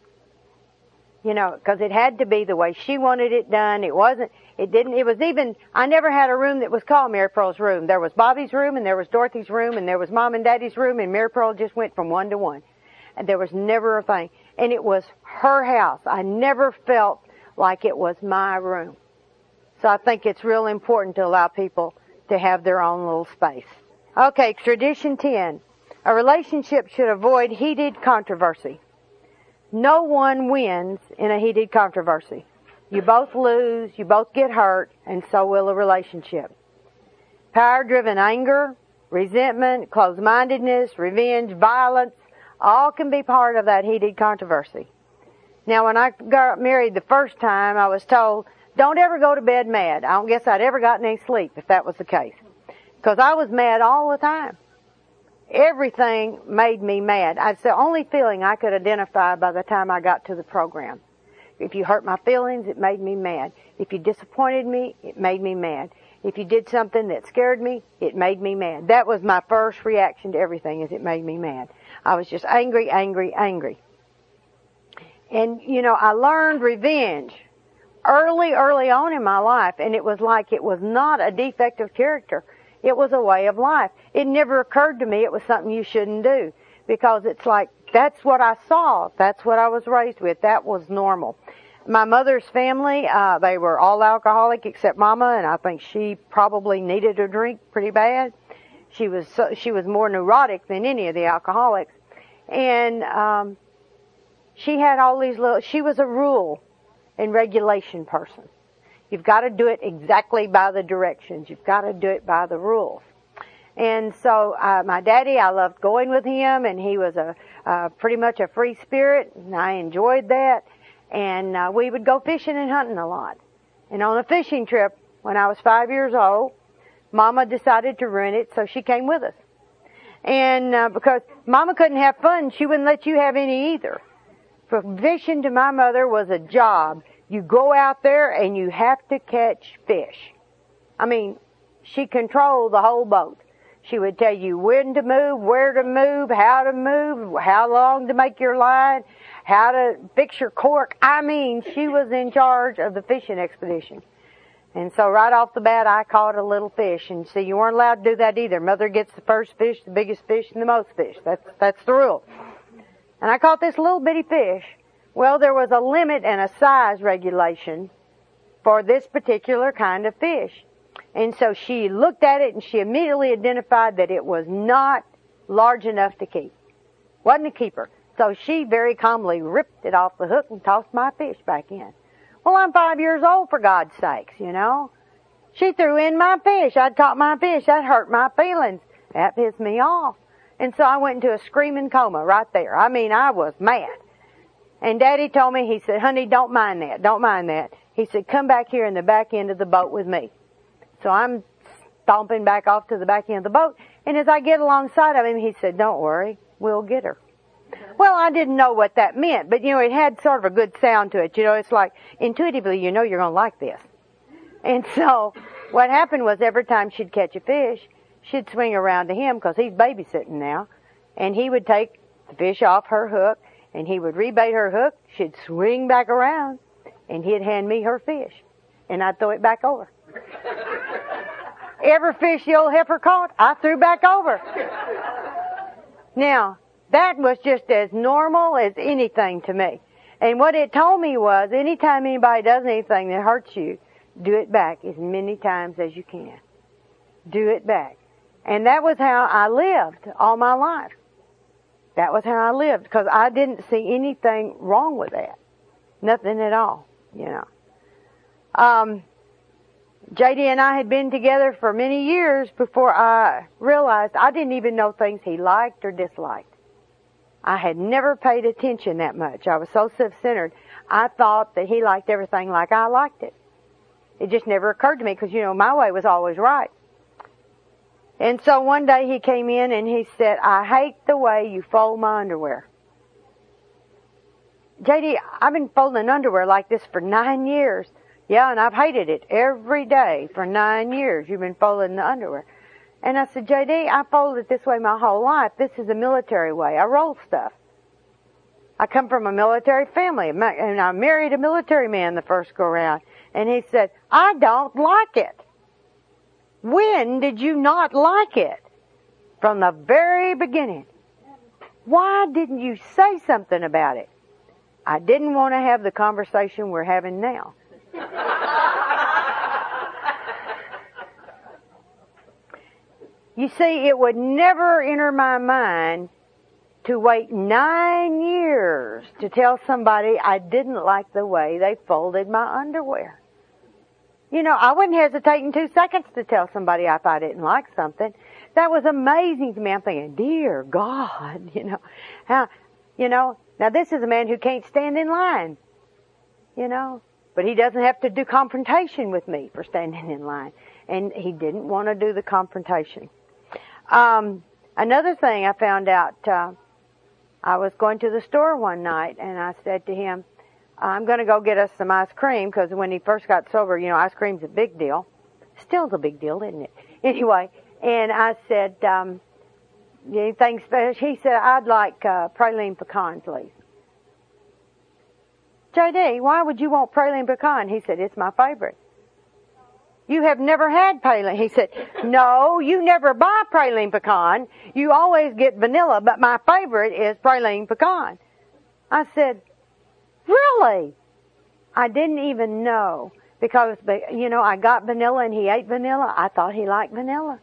You know, because it had to be the way she wanted it done. It wasn't, it didn't, it was even, I never had a room that was called Mary Pearl's room. There was Bobby's room, and there was Dorothy's room, and there was Mom and Daddy's room, and Mary Pearl just went from one to one. And there was never a thing. And it was her house. I never felt like it was my room. So I think it's real important to allow people to have their own little space. Okay, tradition ten. A relationship should avoid heated controversy. No one wins in a heated controversy. You both lose, you both get hurt, and so will a relationship. Power-driven anger, resentment, closed-mindedness, revenge, violence, all can be part of that heated controversy. Now, when I got married the first time, I was told, don't ever go to bed mad. I don't guess I'd ever gotten any sleep if that was the case. Because I was mad all the time. Everything made me mad. It's the only feeling I could identify by the time I got to the program. If you hurt my feelings, it made me mad. If you disappointed me, it made me mad. If you did something that scared me, it made me mad. That was my first reaction to everything, is it made me mad. I was just angry, angry, angry. And, you know, I learned revenge early, early on in my life, and it was like it was not a defect of character. It was a way of life. It never occurred to me it was something you shouldn't do, because it's like, that's what I saw. That's what I was raised with. That was normal. My mother's family, uh, they were all alcoholic except Mama, and I think she probably needed a drink pretty bad. She was so, she was more neurotic than any of the alcoholics. And, um, she had all these little, she was a rule and regulation person. You've got to do it exactly by the directions. You've got to do it by the rules. And so, uh, my daddy, I loved going with him, and he was a, uh, pretty much a free spirit, and I enjoyed that. And, uh, we would go fishing and hunting a lot. And on a fishing trip, when I was five years old, Mama decided to rent it, so she came with us. And, uh, because Mama couldn't have fun, she wouldn't let you have any either. For fishing to my mother was a job. You go out there and you have to catch fish. I mean, she controlled the whole boat. She would tell you when to move, where to move, how to move, how long to make your line, how to fix your cork. I mean, she was in charge of the fishing expedition. And so right off the bat, I caught a little fish. And see, you weren't allowed to do that either. Mother gets the first fish, the biggest fish, and the most fish. That's, that's the rule. And I caught this little bitty fish. Well, there was a limit and a size regulation for this particular kind of fish. And so she looked at it and she immediately identified that it was not large enough to keep. Wasn't a keeper. So she very calmly ripped it off the hook and tossed my fish back in. Well, I'm five years old, for God's sakes, you know. She threw in my fish. I'd caught my fish. That hurt my feelings. That pissed me off. And so I went into a screaming coma right there. I mean, I was mad. And Daddy told me, he said, honey, don't mind that. Don't mind that. He said, come back here in the back end of the boat with me. So I'm stomping back off to the back end of the boat. And as I get alongside of him, he said, don't worry, we'll get her. Well, I didn't know what that meant, but you know, it had sort of a good sound to it. You know, it's like intuitively, you know, you're going to like this. And so what happened was every time she'd catch a fish, she'd swing around to him because he's babysitting now, and he would take the fish off her hook, and he would rebait her hook. She'd swing back around, and he'd hand me her fish, and I'd throw it back over. Every fish the old heifer caught, I threw back over. Now, that was just as normal as anything to me. And what it told me was, anytime anybody does anything that hurts you, do it back as many times as you can. Do it back. And that was how I lived all my life. That was how I lived, because I didn't see anything wrong with that. Nothing at all, you know. Um, J D and I had been together for many years before I realized I didn't even know things he liked or disliked. I had never paid attention that much. I was so self-centered. I thought that he liked everything like I liked it. It just never occurred to me because, you know, my way was always right. And so one day he came in and he said, I hate the way you fold my underwear. J D, I've been folding underwear like this for nine years. Yeah, and I've hated it every day for nine years. You've been folding the underwear. And I said, J D, I fold it this way my whole life. This is a military way. I roll stuff. I come from a military family, and I married a military man the first go around. And he said, I don't like it. When did you not like it? From the very beginning. Why didn't you say something about it? I didn't want to have the conversation we're having now. You see, it would never enter my mind to wait nine years to tell somebody I didn't like the way they folded my underwear. You know, I wouldn't hesitate in two seconds to tell somebody if I didn't like something. That was amazing to me. I'm thinking, dear God, you know, how, you know, now this is a man who can't stand in line, you know, but he doesn't have to do confrontation with me for standing in line. And he didn't want to do the confrontation. Um, another thing I found out, uh, I was going to the store one night and I said to him, I'm going to go get us some ice cream, because when he first got sober, you know, ice cream's a big deal. Still a big deal, isn't it? Anyway, and I said, um, anything special? He said, I'd like uh, praline pecan, please. J D, why would you want praline pecan? He said, it's my favorite. You have never had praline. He said, no, you never buy praline pecan. You always get vanilla, but my favorite is praline pecan. I said, really? I didn't even know, because, you know, I got vanilla and he ate vanilla. I thought he liked vanilla.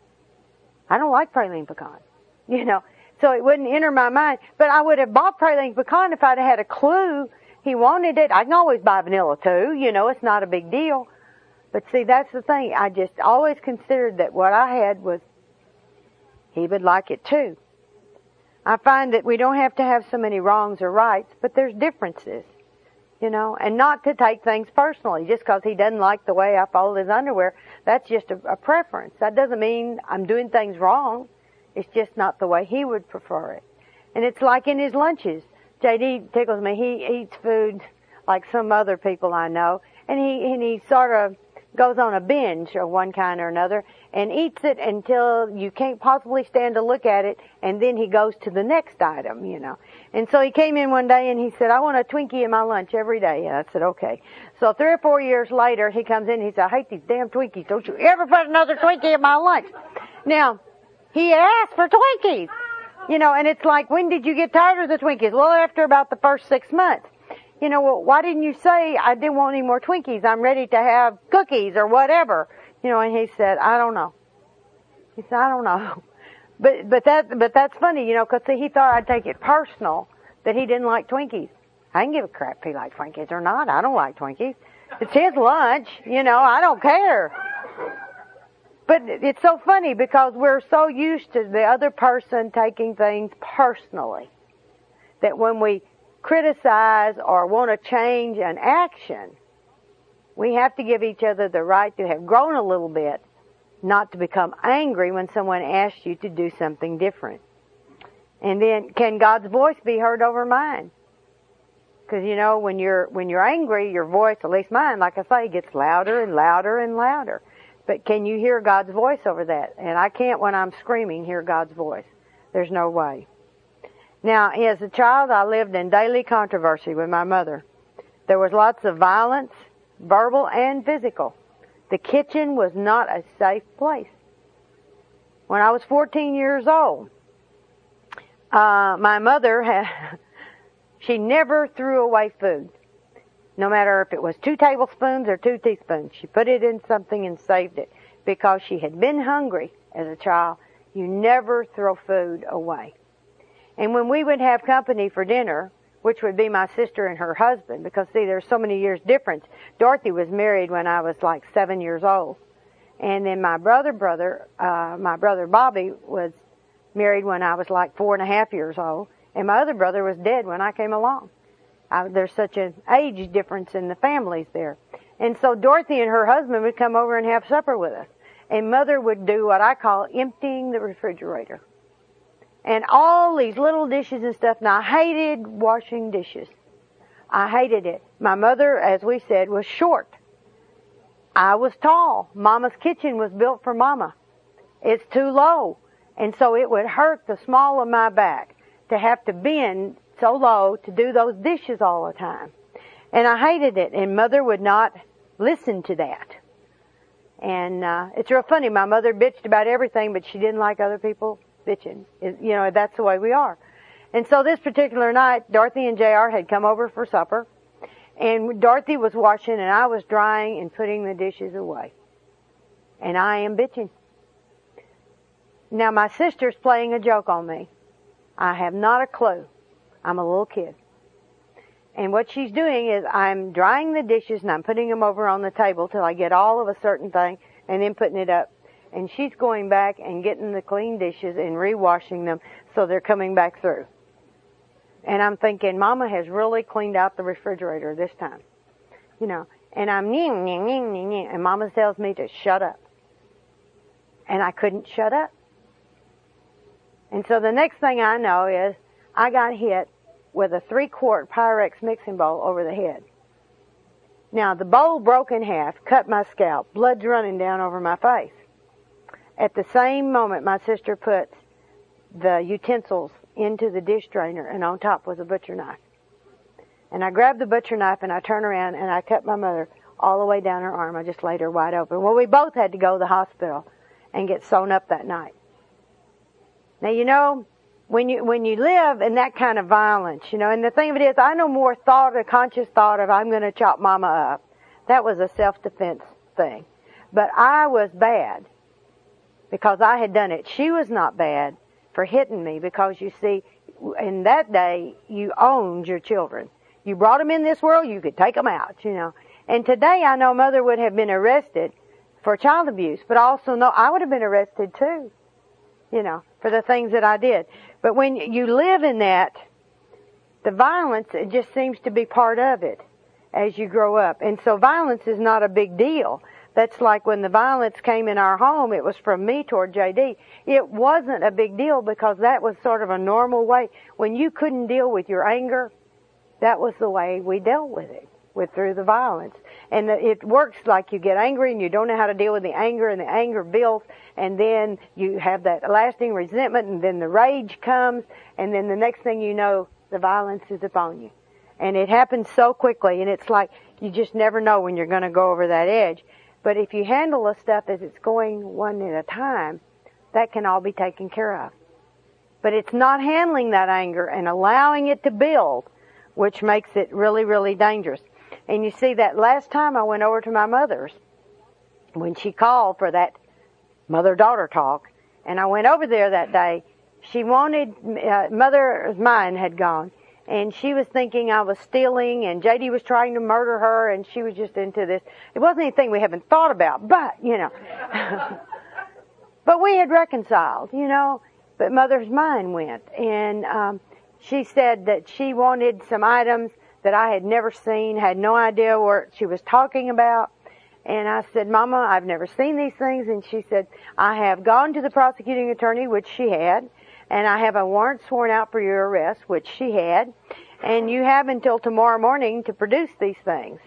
I don't like praline pecan, you know, so it wouldn't enter my mind. But I would have bought praline pecan if I'd had a clue he wanted it. I can always buy vanilla too, you know, it's not a big deal. But see, that's the thing. I just always considered that what I had was, he would like it too. I find that we don't have to have so many wrongs or rights, but there's differences, you know, and not to take things personally. Just because he doesn't like the way I fold his underwear, that's just a, a preference. That doesn't mean I'm doing things wrong. It's just not the way he would prefer it. And it's like in his lunches. J D tickles me. He eats food like some other people I know, and he and he sort of goes on a binge of one kind or another and eats it until you can't possibly stand to look at it, and then he goes to the next item, you know. And so he came in one day and he said, I want a Twinkie in my lunch every day. And I said, okay. So three or four years later, he comes in and he said, I hate these damn Twinkies. Don't you ever put another Twinkie in my lunch. Now, he asked for Twinkies, you know, and it's like, when did you get tired of the Twinkies? Well, after about the first six months. You know, well, why didn't you say I didn't want any more Twinkies? I'm ready to have cookies or whatever. You know, and he said, I don't know. He said, I don't know. But, but that, but that's funny, you know, cause see, he thought I'd take it personal that he didn't like Twinkies. I can give a crap if he likes Twinkies or not. I don't like Twinkies. It's his lunch, you know, I don't care. But it's so funny because we're so used to the other person taking things personally that when we criticize or want to change an action, we have to give each other the right to have grown a little bit, not to become angry when someone asks you to do something different. And then, can God's voice be heard over mine? Because, you know, when you're, when you're angry, your voice, at least mine, like I say, gets louder and louder and louder. But can you hear God's voice over that? And I can't, when I'm screaming, hear God's voice. There's no way. Now, as a child, I lived in daily controversy with my mother. There was lots of violence, verbal and physical. The kitchen was not a safe place. When I was fourteen years old, uh, my mother had, she never threw away food. No matter if it was two tablespoons or two teaspoons. She put it in something and saved it. Because she had been hungry as a child, you never throw food away. And when we would have company for dinner, which would be my sister and her husband, because see, there's so many years difference. Dorothy was married when I was like seven years old. And then my brother, brother, uh, my brother Bobby was married when I was like four and a half years old. And my other brother was dead when I came along. I, there's such an age difference in the families there. And so Dorothy and her husband would come over and have supper with us. And Mother would do what I call emptying the refrigerator. And all these little dishes and stuff. And I hated washing dishes. I hated it. My mother, as we said, was short. I was tall. Mama's kitchen was built for Mama. It's too low. And so it would hurt the small of my back to have to bend so low to do those dishes all the time. And I hated it, and Mother would not listen to that. And uh it's real funny, my mother bitched about everything, but she didn't like other people bitching. It, you know, that's the way we are. And so this particular night, Dorothy and J R had come over for supper, and Dorothy was washing, and I was drying and putting the dishes away. And I am bitching. Now my sister's playing a joke on me. I have not a clue. I'm a little kid. And what she's doing is I'm drying the dishes and I'm putting them over on the table till I get all of a certain thing and then putting it up. And she's going back and getting the clean dishes and rewashing them so they're coming back through. And I'm thinking, Mama has really cleaned out the refrigerator this time. You know, and I'm ning, ning, ning, ning, ning, and Mama tells me to shut up. And I couldn't shut up. And so the next thing I know is I got hit with a three-quart Pyrex mixing bowl over the head. Now, the bowl broke in half, cut my scalp, blood's running down over my face. At the same moment, my sister puts the utensils into the dish drainer, and on top was a butcher knife. And I grabbed the butcher knife, and I turned around, and I cut my mother all the way down her arm. I just laid her wide open. Well, we both had to go to the hospital and get sewn up that night. Now, you know, when you when you live in that kind of violence, you know, and the thing of it is, I no more thought, a conscious thought of I'm going to chop Mama up. That was a self-defense thing. But I was bad because I had done it. She was not bad for hitting me because, you see, in that day, you owned your children. You brought them in this world, you could take them out, you know. And today, I know Mother would have been arrested for child abuse, but I also know I would have been arrested too, you know, for the things that I did. But when you live in that, the violence, it just seems to be part of it as you grow up. And so violence is not a big deal. That's like when the violence came in our home, it was from me toward J D. It wasn't a big deal because that was sort of a normal way. When you couldn't deal with your anger, that was the way we dealt with it, with through the violence. And it works like you get angry and you don't know how to deal with the anger, and the anger builds, and then you have that lasting resentment, and then the rage comes, and then the next thing you know, the violence is upon you. And it happens so quickly, and it's like you just never know when you're going to go over that edge. But if you handle the stuff as it's going one at a time, that can all be taken care of. But it's not handling that anger and allowing it to build, which makes it really, really dangerous. And you see, that last time I went over to my mother's, when she called for that mother-daughter talk, and I went over there that day, she wanted, uh, mother's mind had gone, and she was thinking I was stealing, and J D was trying to murder her, and she was just into this. It wasn't anything we haven't thought about, but, you know. But we had reconciled, you know, but mother's mind went, and um, she said that she wanted some items that I had never seen, had no idea what she was talking about. And I said, Mama, I've never seen these things. And she said, I have gone to the prosecuting attorney, which she had. and I have a warrant sworn out for your arrest, which she had, and you have until tomorrow morning to produce these things.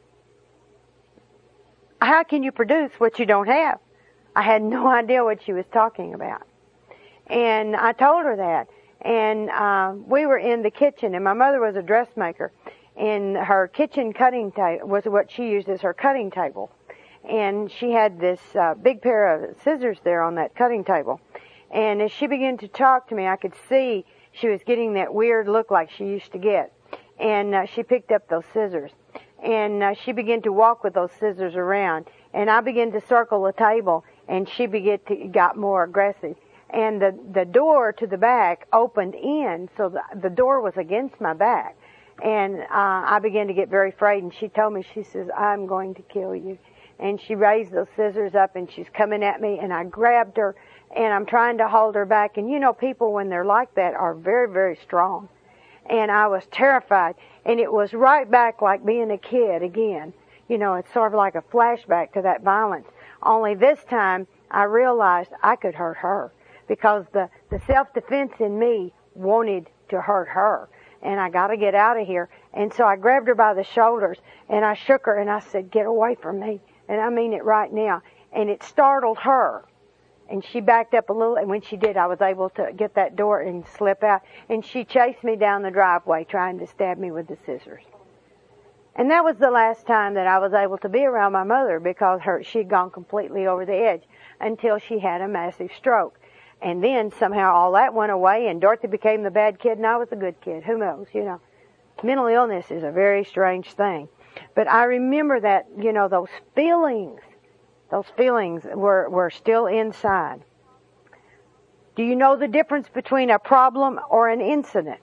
How can you produce what you don't have? I had no idea what she was talking about. And I told her that. And uh, we were in the kitchen, and my mother was a dressmaker, and her kitchen cutting table was what she used as her cutting table. And she had this uh, big pair of scissors there on that cutting table. And as she began to talk to me, I could see she was getting that weird look like she used to get. And uh, she picked up those scissors. And uh, she began to walk with those scissors around. And I began to circle the table, and she began to got more aggressive. And the the door to the back opened in, so the, the door was against my back. And uh, I began to get very afraid, and she told me, she says, I'm going to kill you. And she raised those scissors up, and she's coming at me, and I grabbed her, and I'm trying to hold her back. And you know, people, when they're like that, are very, very strong. And I was terrified, and it was right back like being a kid again. You know, it's sort of like a flashback to that violence. Only this time, I realized I could hurt her, because the, the self-defense in me wanted to hurt her. And I got to get out of here. And so I grabbed her by the shoulders, and I shook her, and I said, get away from me. And I mean it right now. And it startled her. And she backed up a little, and when she did, I was able to get that door and slip out. And she chased me down the driveway trying to stab me with the scissors. And that was the last time that I was able to be around my mother, because her she'd gone completely over the edge until she had a massive stroke. And then somehow all that went away, and Dorothy became the bad kid, and I was the good kid. Who knows, you know. Mental illness is a very strange thing. But I remember that, you know, those feelings, those feelings were, were still inside. Do you know the difference between a problem or an incident?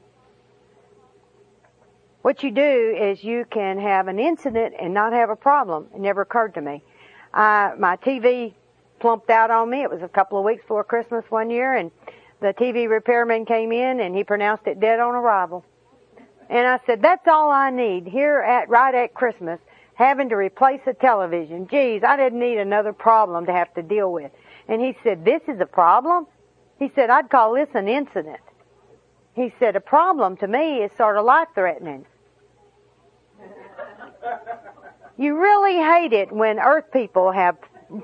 What you do is you can have an incident and not have a problem. It never occurred to me. Uh, my T V plumped out on me. It was a couple of weeks before Christmas one year, and the T V repairman came in, and he pronounced it dead on arrival. And I said, that's all I need here at right at Christmas, having to replace a television. Geez, I didn't need another problem to have to deal with. And he said, this is a problem? He said, I'd call this an incident. He said, a problem to me is sort of life-threatening. You really hate it when earth people have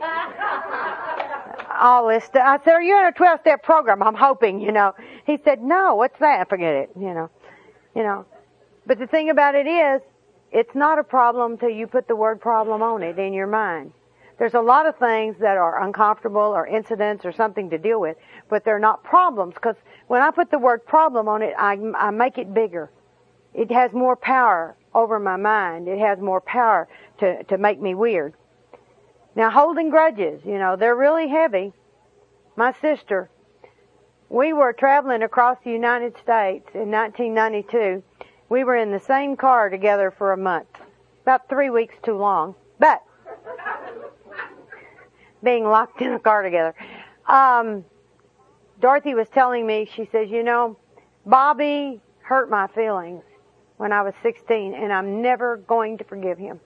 all this stuff. I said, are you in a twelve-step program? I'm hoping, you know. He said, no, what's that? Forget it, you know. You know. But the thing about it is, it's not a problem till you put the word problem on it in your mind. There's a lot of things that are uncomfortable or incidents or something to deal with, but they're not problems, because when I put the word problem on it, I, I make it bigger. It has more power over my mind. It has more power to, to make me weird. Now, holding grudges, you know, they're really heavy. My sister, we were traveling across the United States in nineteen ninety-two. We were in the same car together for a month. About three weeks too long. But, being locked in a car together. Um, Dorothy was telling me, she says, you know, Bobby hurt my feelings when I was sixteen, and I'm never going to forgive him.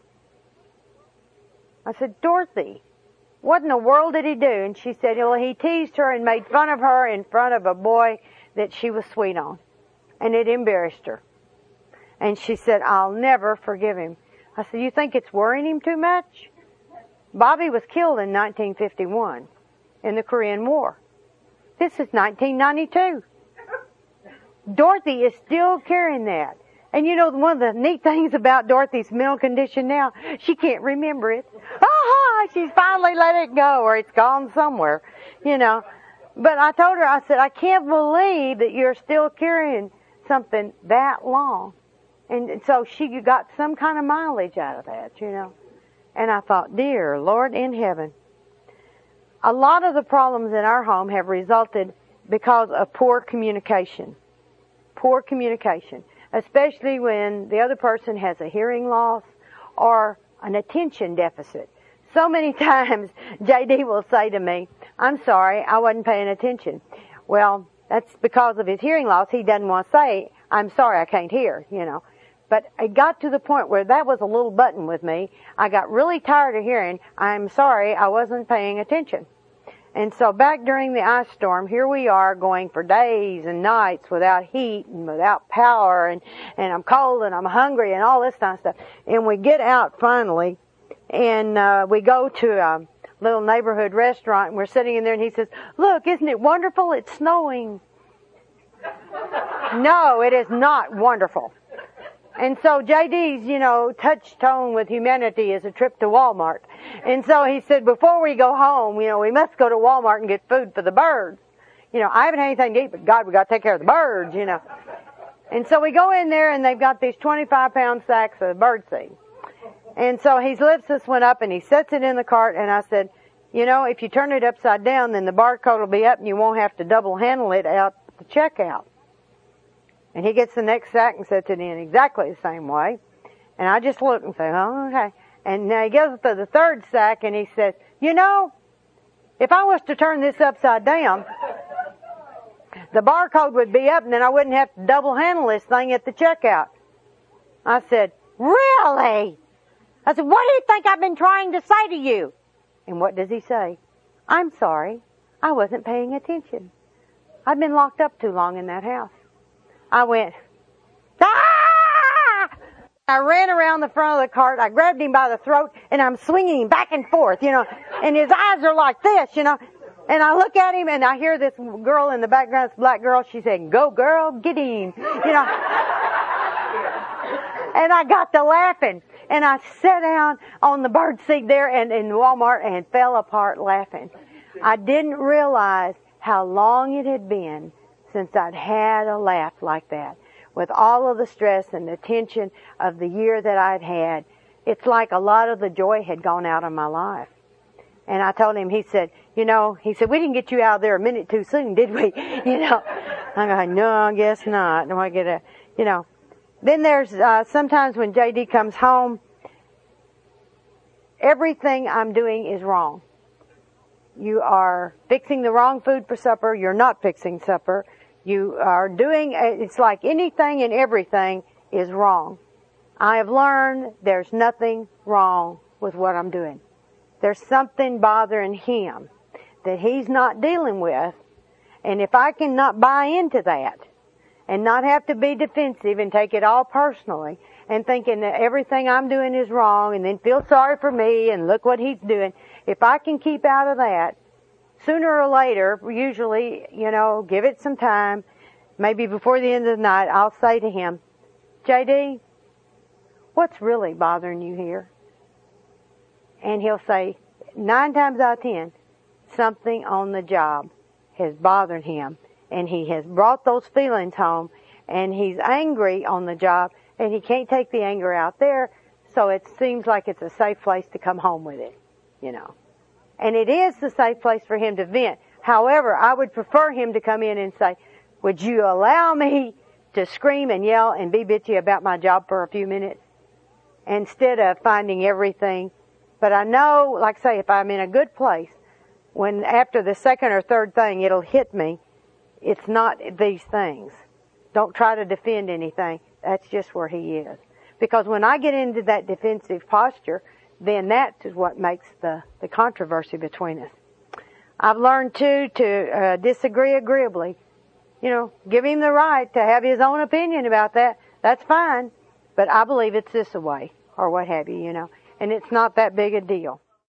I said, Dorothy, what in the world did he do? And she said, well, he teased her and made fun of her in front of a boy that she was sweet on. And it embarrassed her. And she said, I'll never forgive him. I said, you think it's worrying him too much? Bobby was killed in nineteen fifty-one in the Korean War. This is nineteen ninety-two. Dorothy is still carrying that. And you know, one of the neat things about Dorothy's mental condition now, she can't remember it. Ah, she's finally let it go, or it's gone somewhere, you know. But I told her, I said, I can't believe that you're still carrying something that long. And so she got some kind of mileage out of that, you know. And I thought, dear Lord in heaven, a lot of the problems in our home have resulted because of poor communication. Poor communication. Especially when the other person has a hearing loss or an attention deficit. So many times J D will say to me, I'm sorry, I wasn't paying attention. Well, that's because of his hearing loss. He doesn't want to say, I'm sorry, I can't hear, you know. But it got to the point where that was a little button with me. I got really tired of hearing, I'm sorry, I wasn't paying attention. And so back during the ice storm, here we are going for days and nights without heat and without power, and, and I'm cold and I'm hungry and all this kind of stuff. And we get out finally, and uh, we go to a little neighborhood restaurant, and we're sitting in there, and he says, "Look, isn't it wonderful? It's snowing." No, it is not wonderful. And so J D's, you know, touchstone with humanity is a trip to Walmart. And so he said, before we go home, you know, we must go to Walmart and get food for the birds. You know, I haven't had anything to eat, but God, we got to take care of the birds, you know. And so we go in there, and they've got these twenty-five pound sacks of bird seed. And so he lifts this one up, and he sets it in the cart, and I said, you know, if you turn it upside down, then the barcode will be up, and you won't have to double handle it out the checkout. And he gets the next sack and sets it in exactly the same way. And I just look and say, oh, okay. And now he goes to the third sack and he says, you know, if I was to turn this upside down, the barcode would be up and then I wouldn't have to double handle this thing at the checkout. I said, really? I said, what do you think I've been trying to say to you? And what does he say? I'm sorry. I wasn't paying attention. I've been locked up too long in that house. I went, ah! I ran around the front of the cart. I grabbed him by the throat, and I'm swinging him back and forth, you know. And his eyes are like this, you know. And I look at him, and I hear this girl in the background, this black girl. She said, "Go, girl, get him," you know. And I got to laughing, and I sat down on the bird seat there and in Walmart and fell apart laughing. I didn't realize how long it had been since I'd had a laugh like that. With all of the stress and the tension of the year that I'd had, it's like a lot of the joy had gone out of my life. And I told him, he said, you know, he said, we didn't get you out of there a minute too soon, did we? You know, I'm going, no, I guess not. No, I get a, you know. Then there's, uh, sometimes when J D comes home, everything I'm doing is wrong. You are fixing the wrong food for supper. You're not fixing supper. You are doing, it's like anything and everything is wrong. I have learned there's nothing wrong with what I'm doing. There's something bothering him that he's not dealing with. And if I can not buy into that and not have to be defensive and take it all personally and thinking that everything I'm doing is wrong and then feel sorry for me and look what he's doing, if I can keep out of that, sooner or later, usually, you know, give it some time, maybe before the end of the night, I'll say to him, J D, what's really bothering you here? And he'll say, nine times out of ten, something on the job has bothered him. And he has brought those feelings home, and he's angry on the job, and he can't take the anger out there, so it seems like it's a safe place to come home with it, you know. And it is the safe place for him to vent. However, I would prefer him to come in and say, would you allow me to scream and yell and be bitchy about my job for a few minutes instead of finding everything. But I know, like I say, if I'm in a good place, when after the second or third thing it'll hit me, it's not these things. Don't try to defend anything. That's just where he is. Because when I get into that defensive posture, then that is what makes the, the controversy between us. I've learned, too, to uh, disagree agreeably. You know, give him the right to have his own opinion about that. That's fine. But I believe it's this way, or what have you, you know. And it's not that big a deal.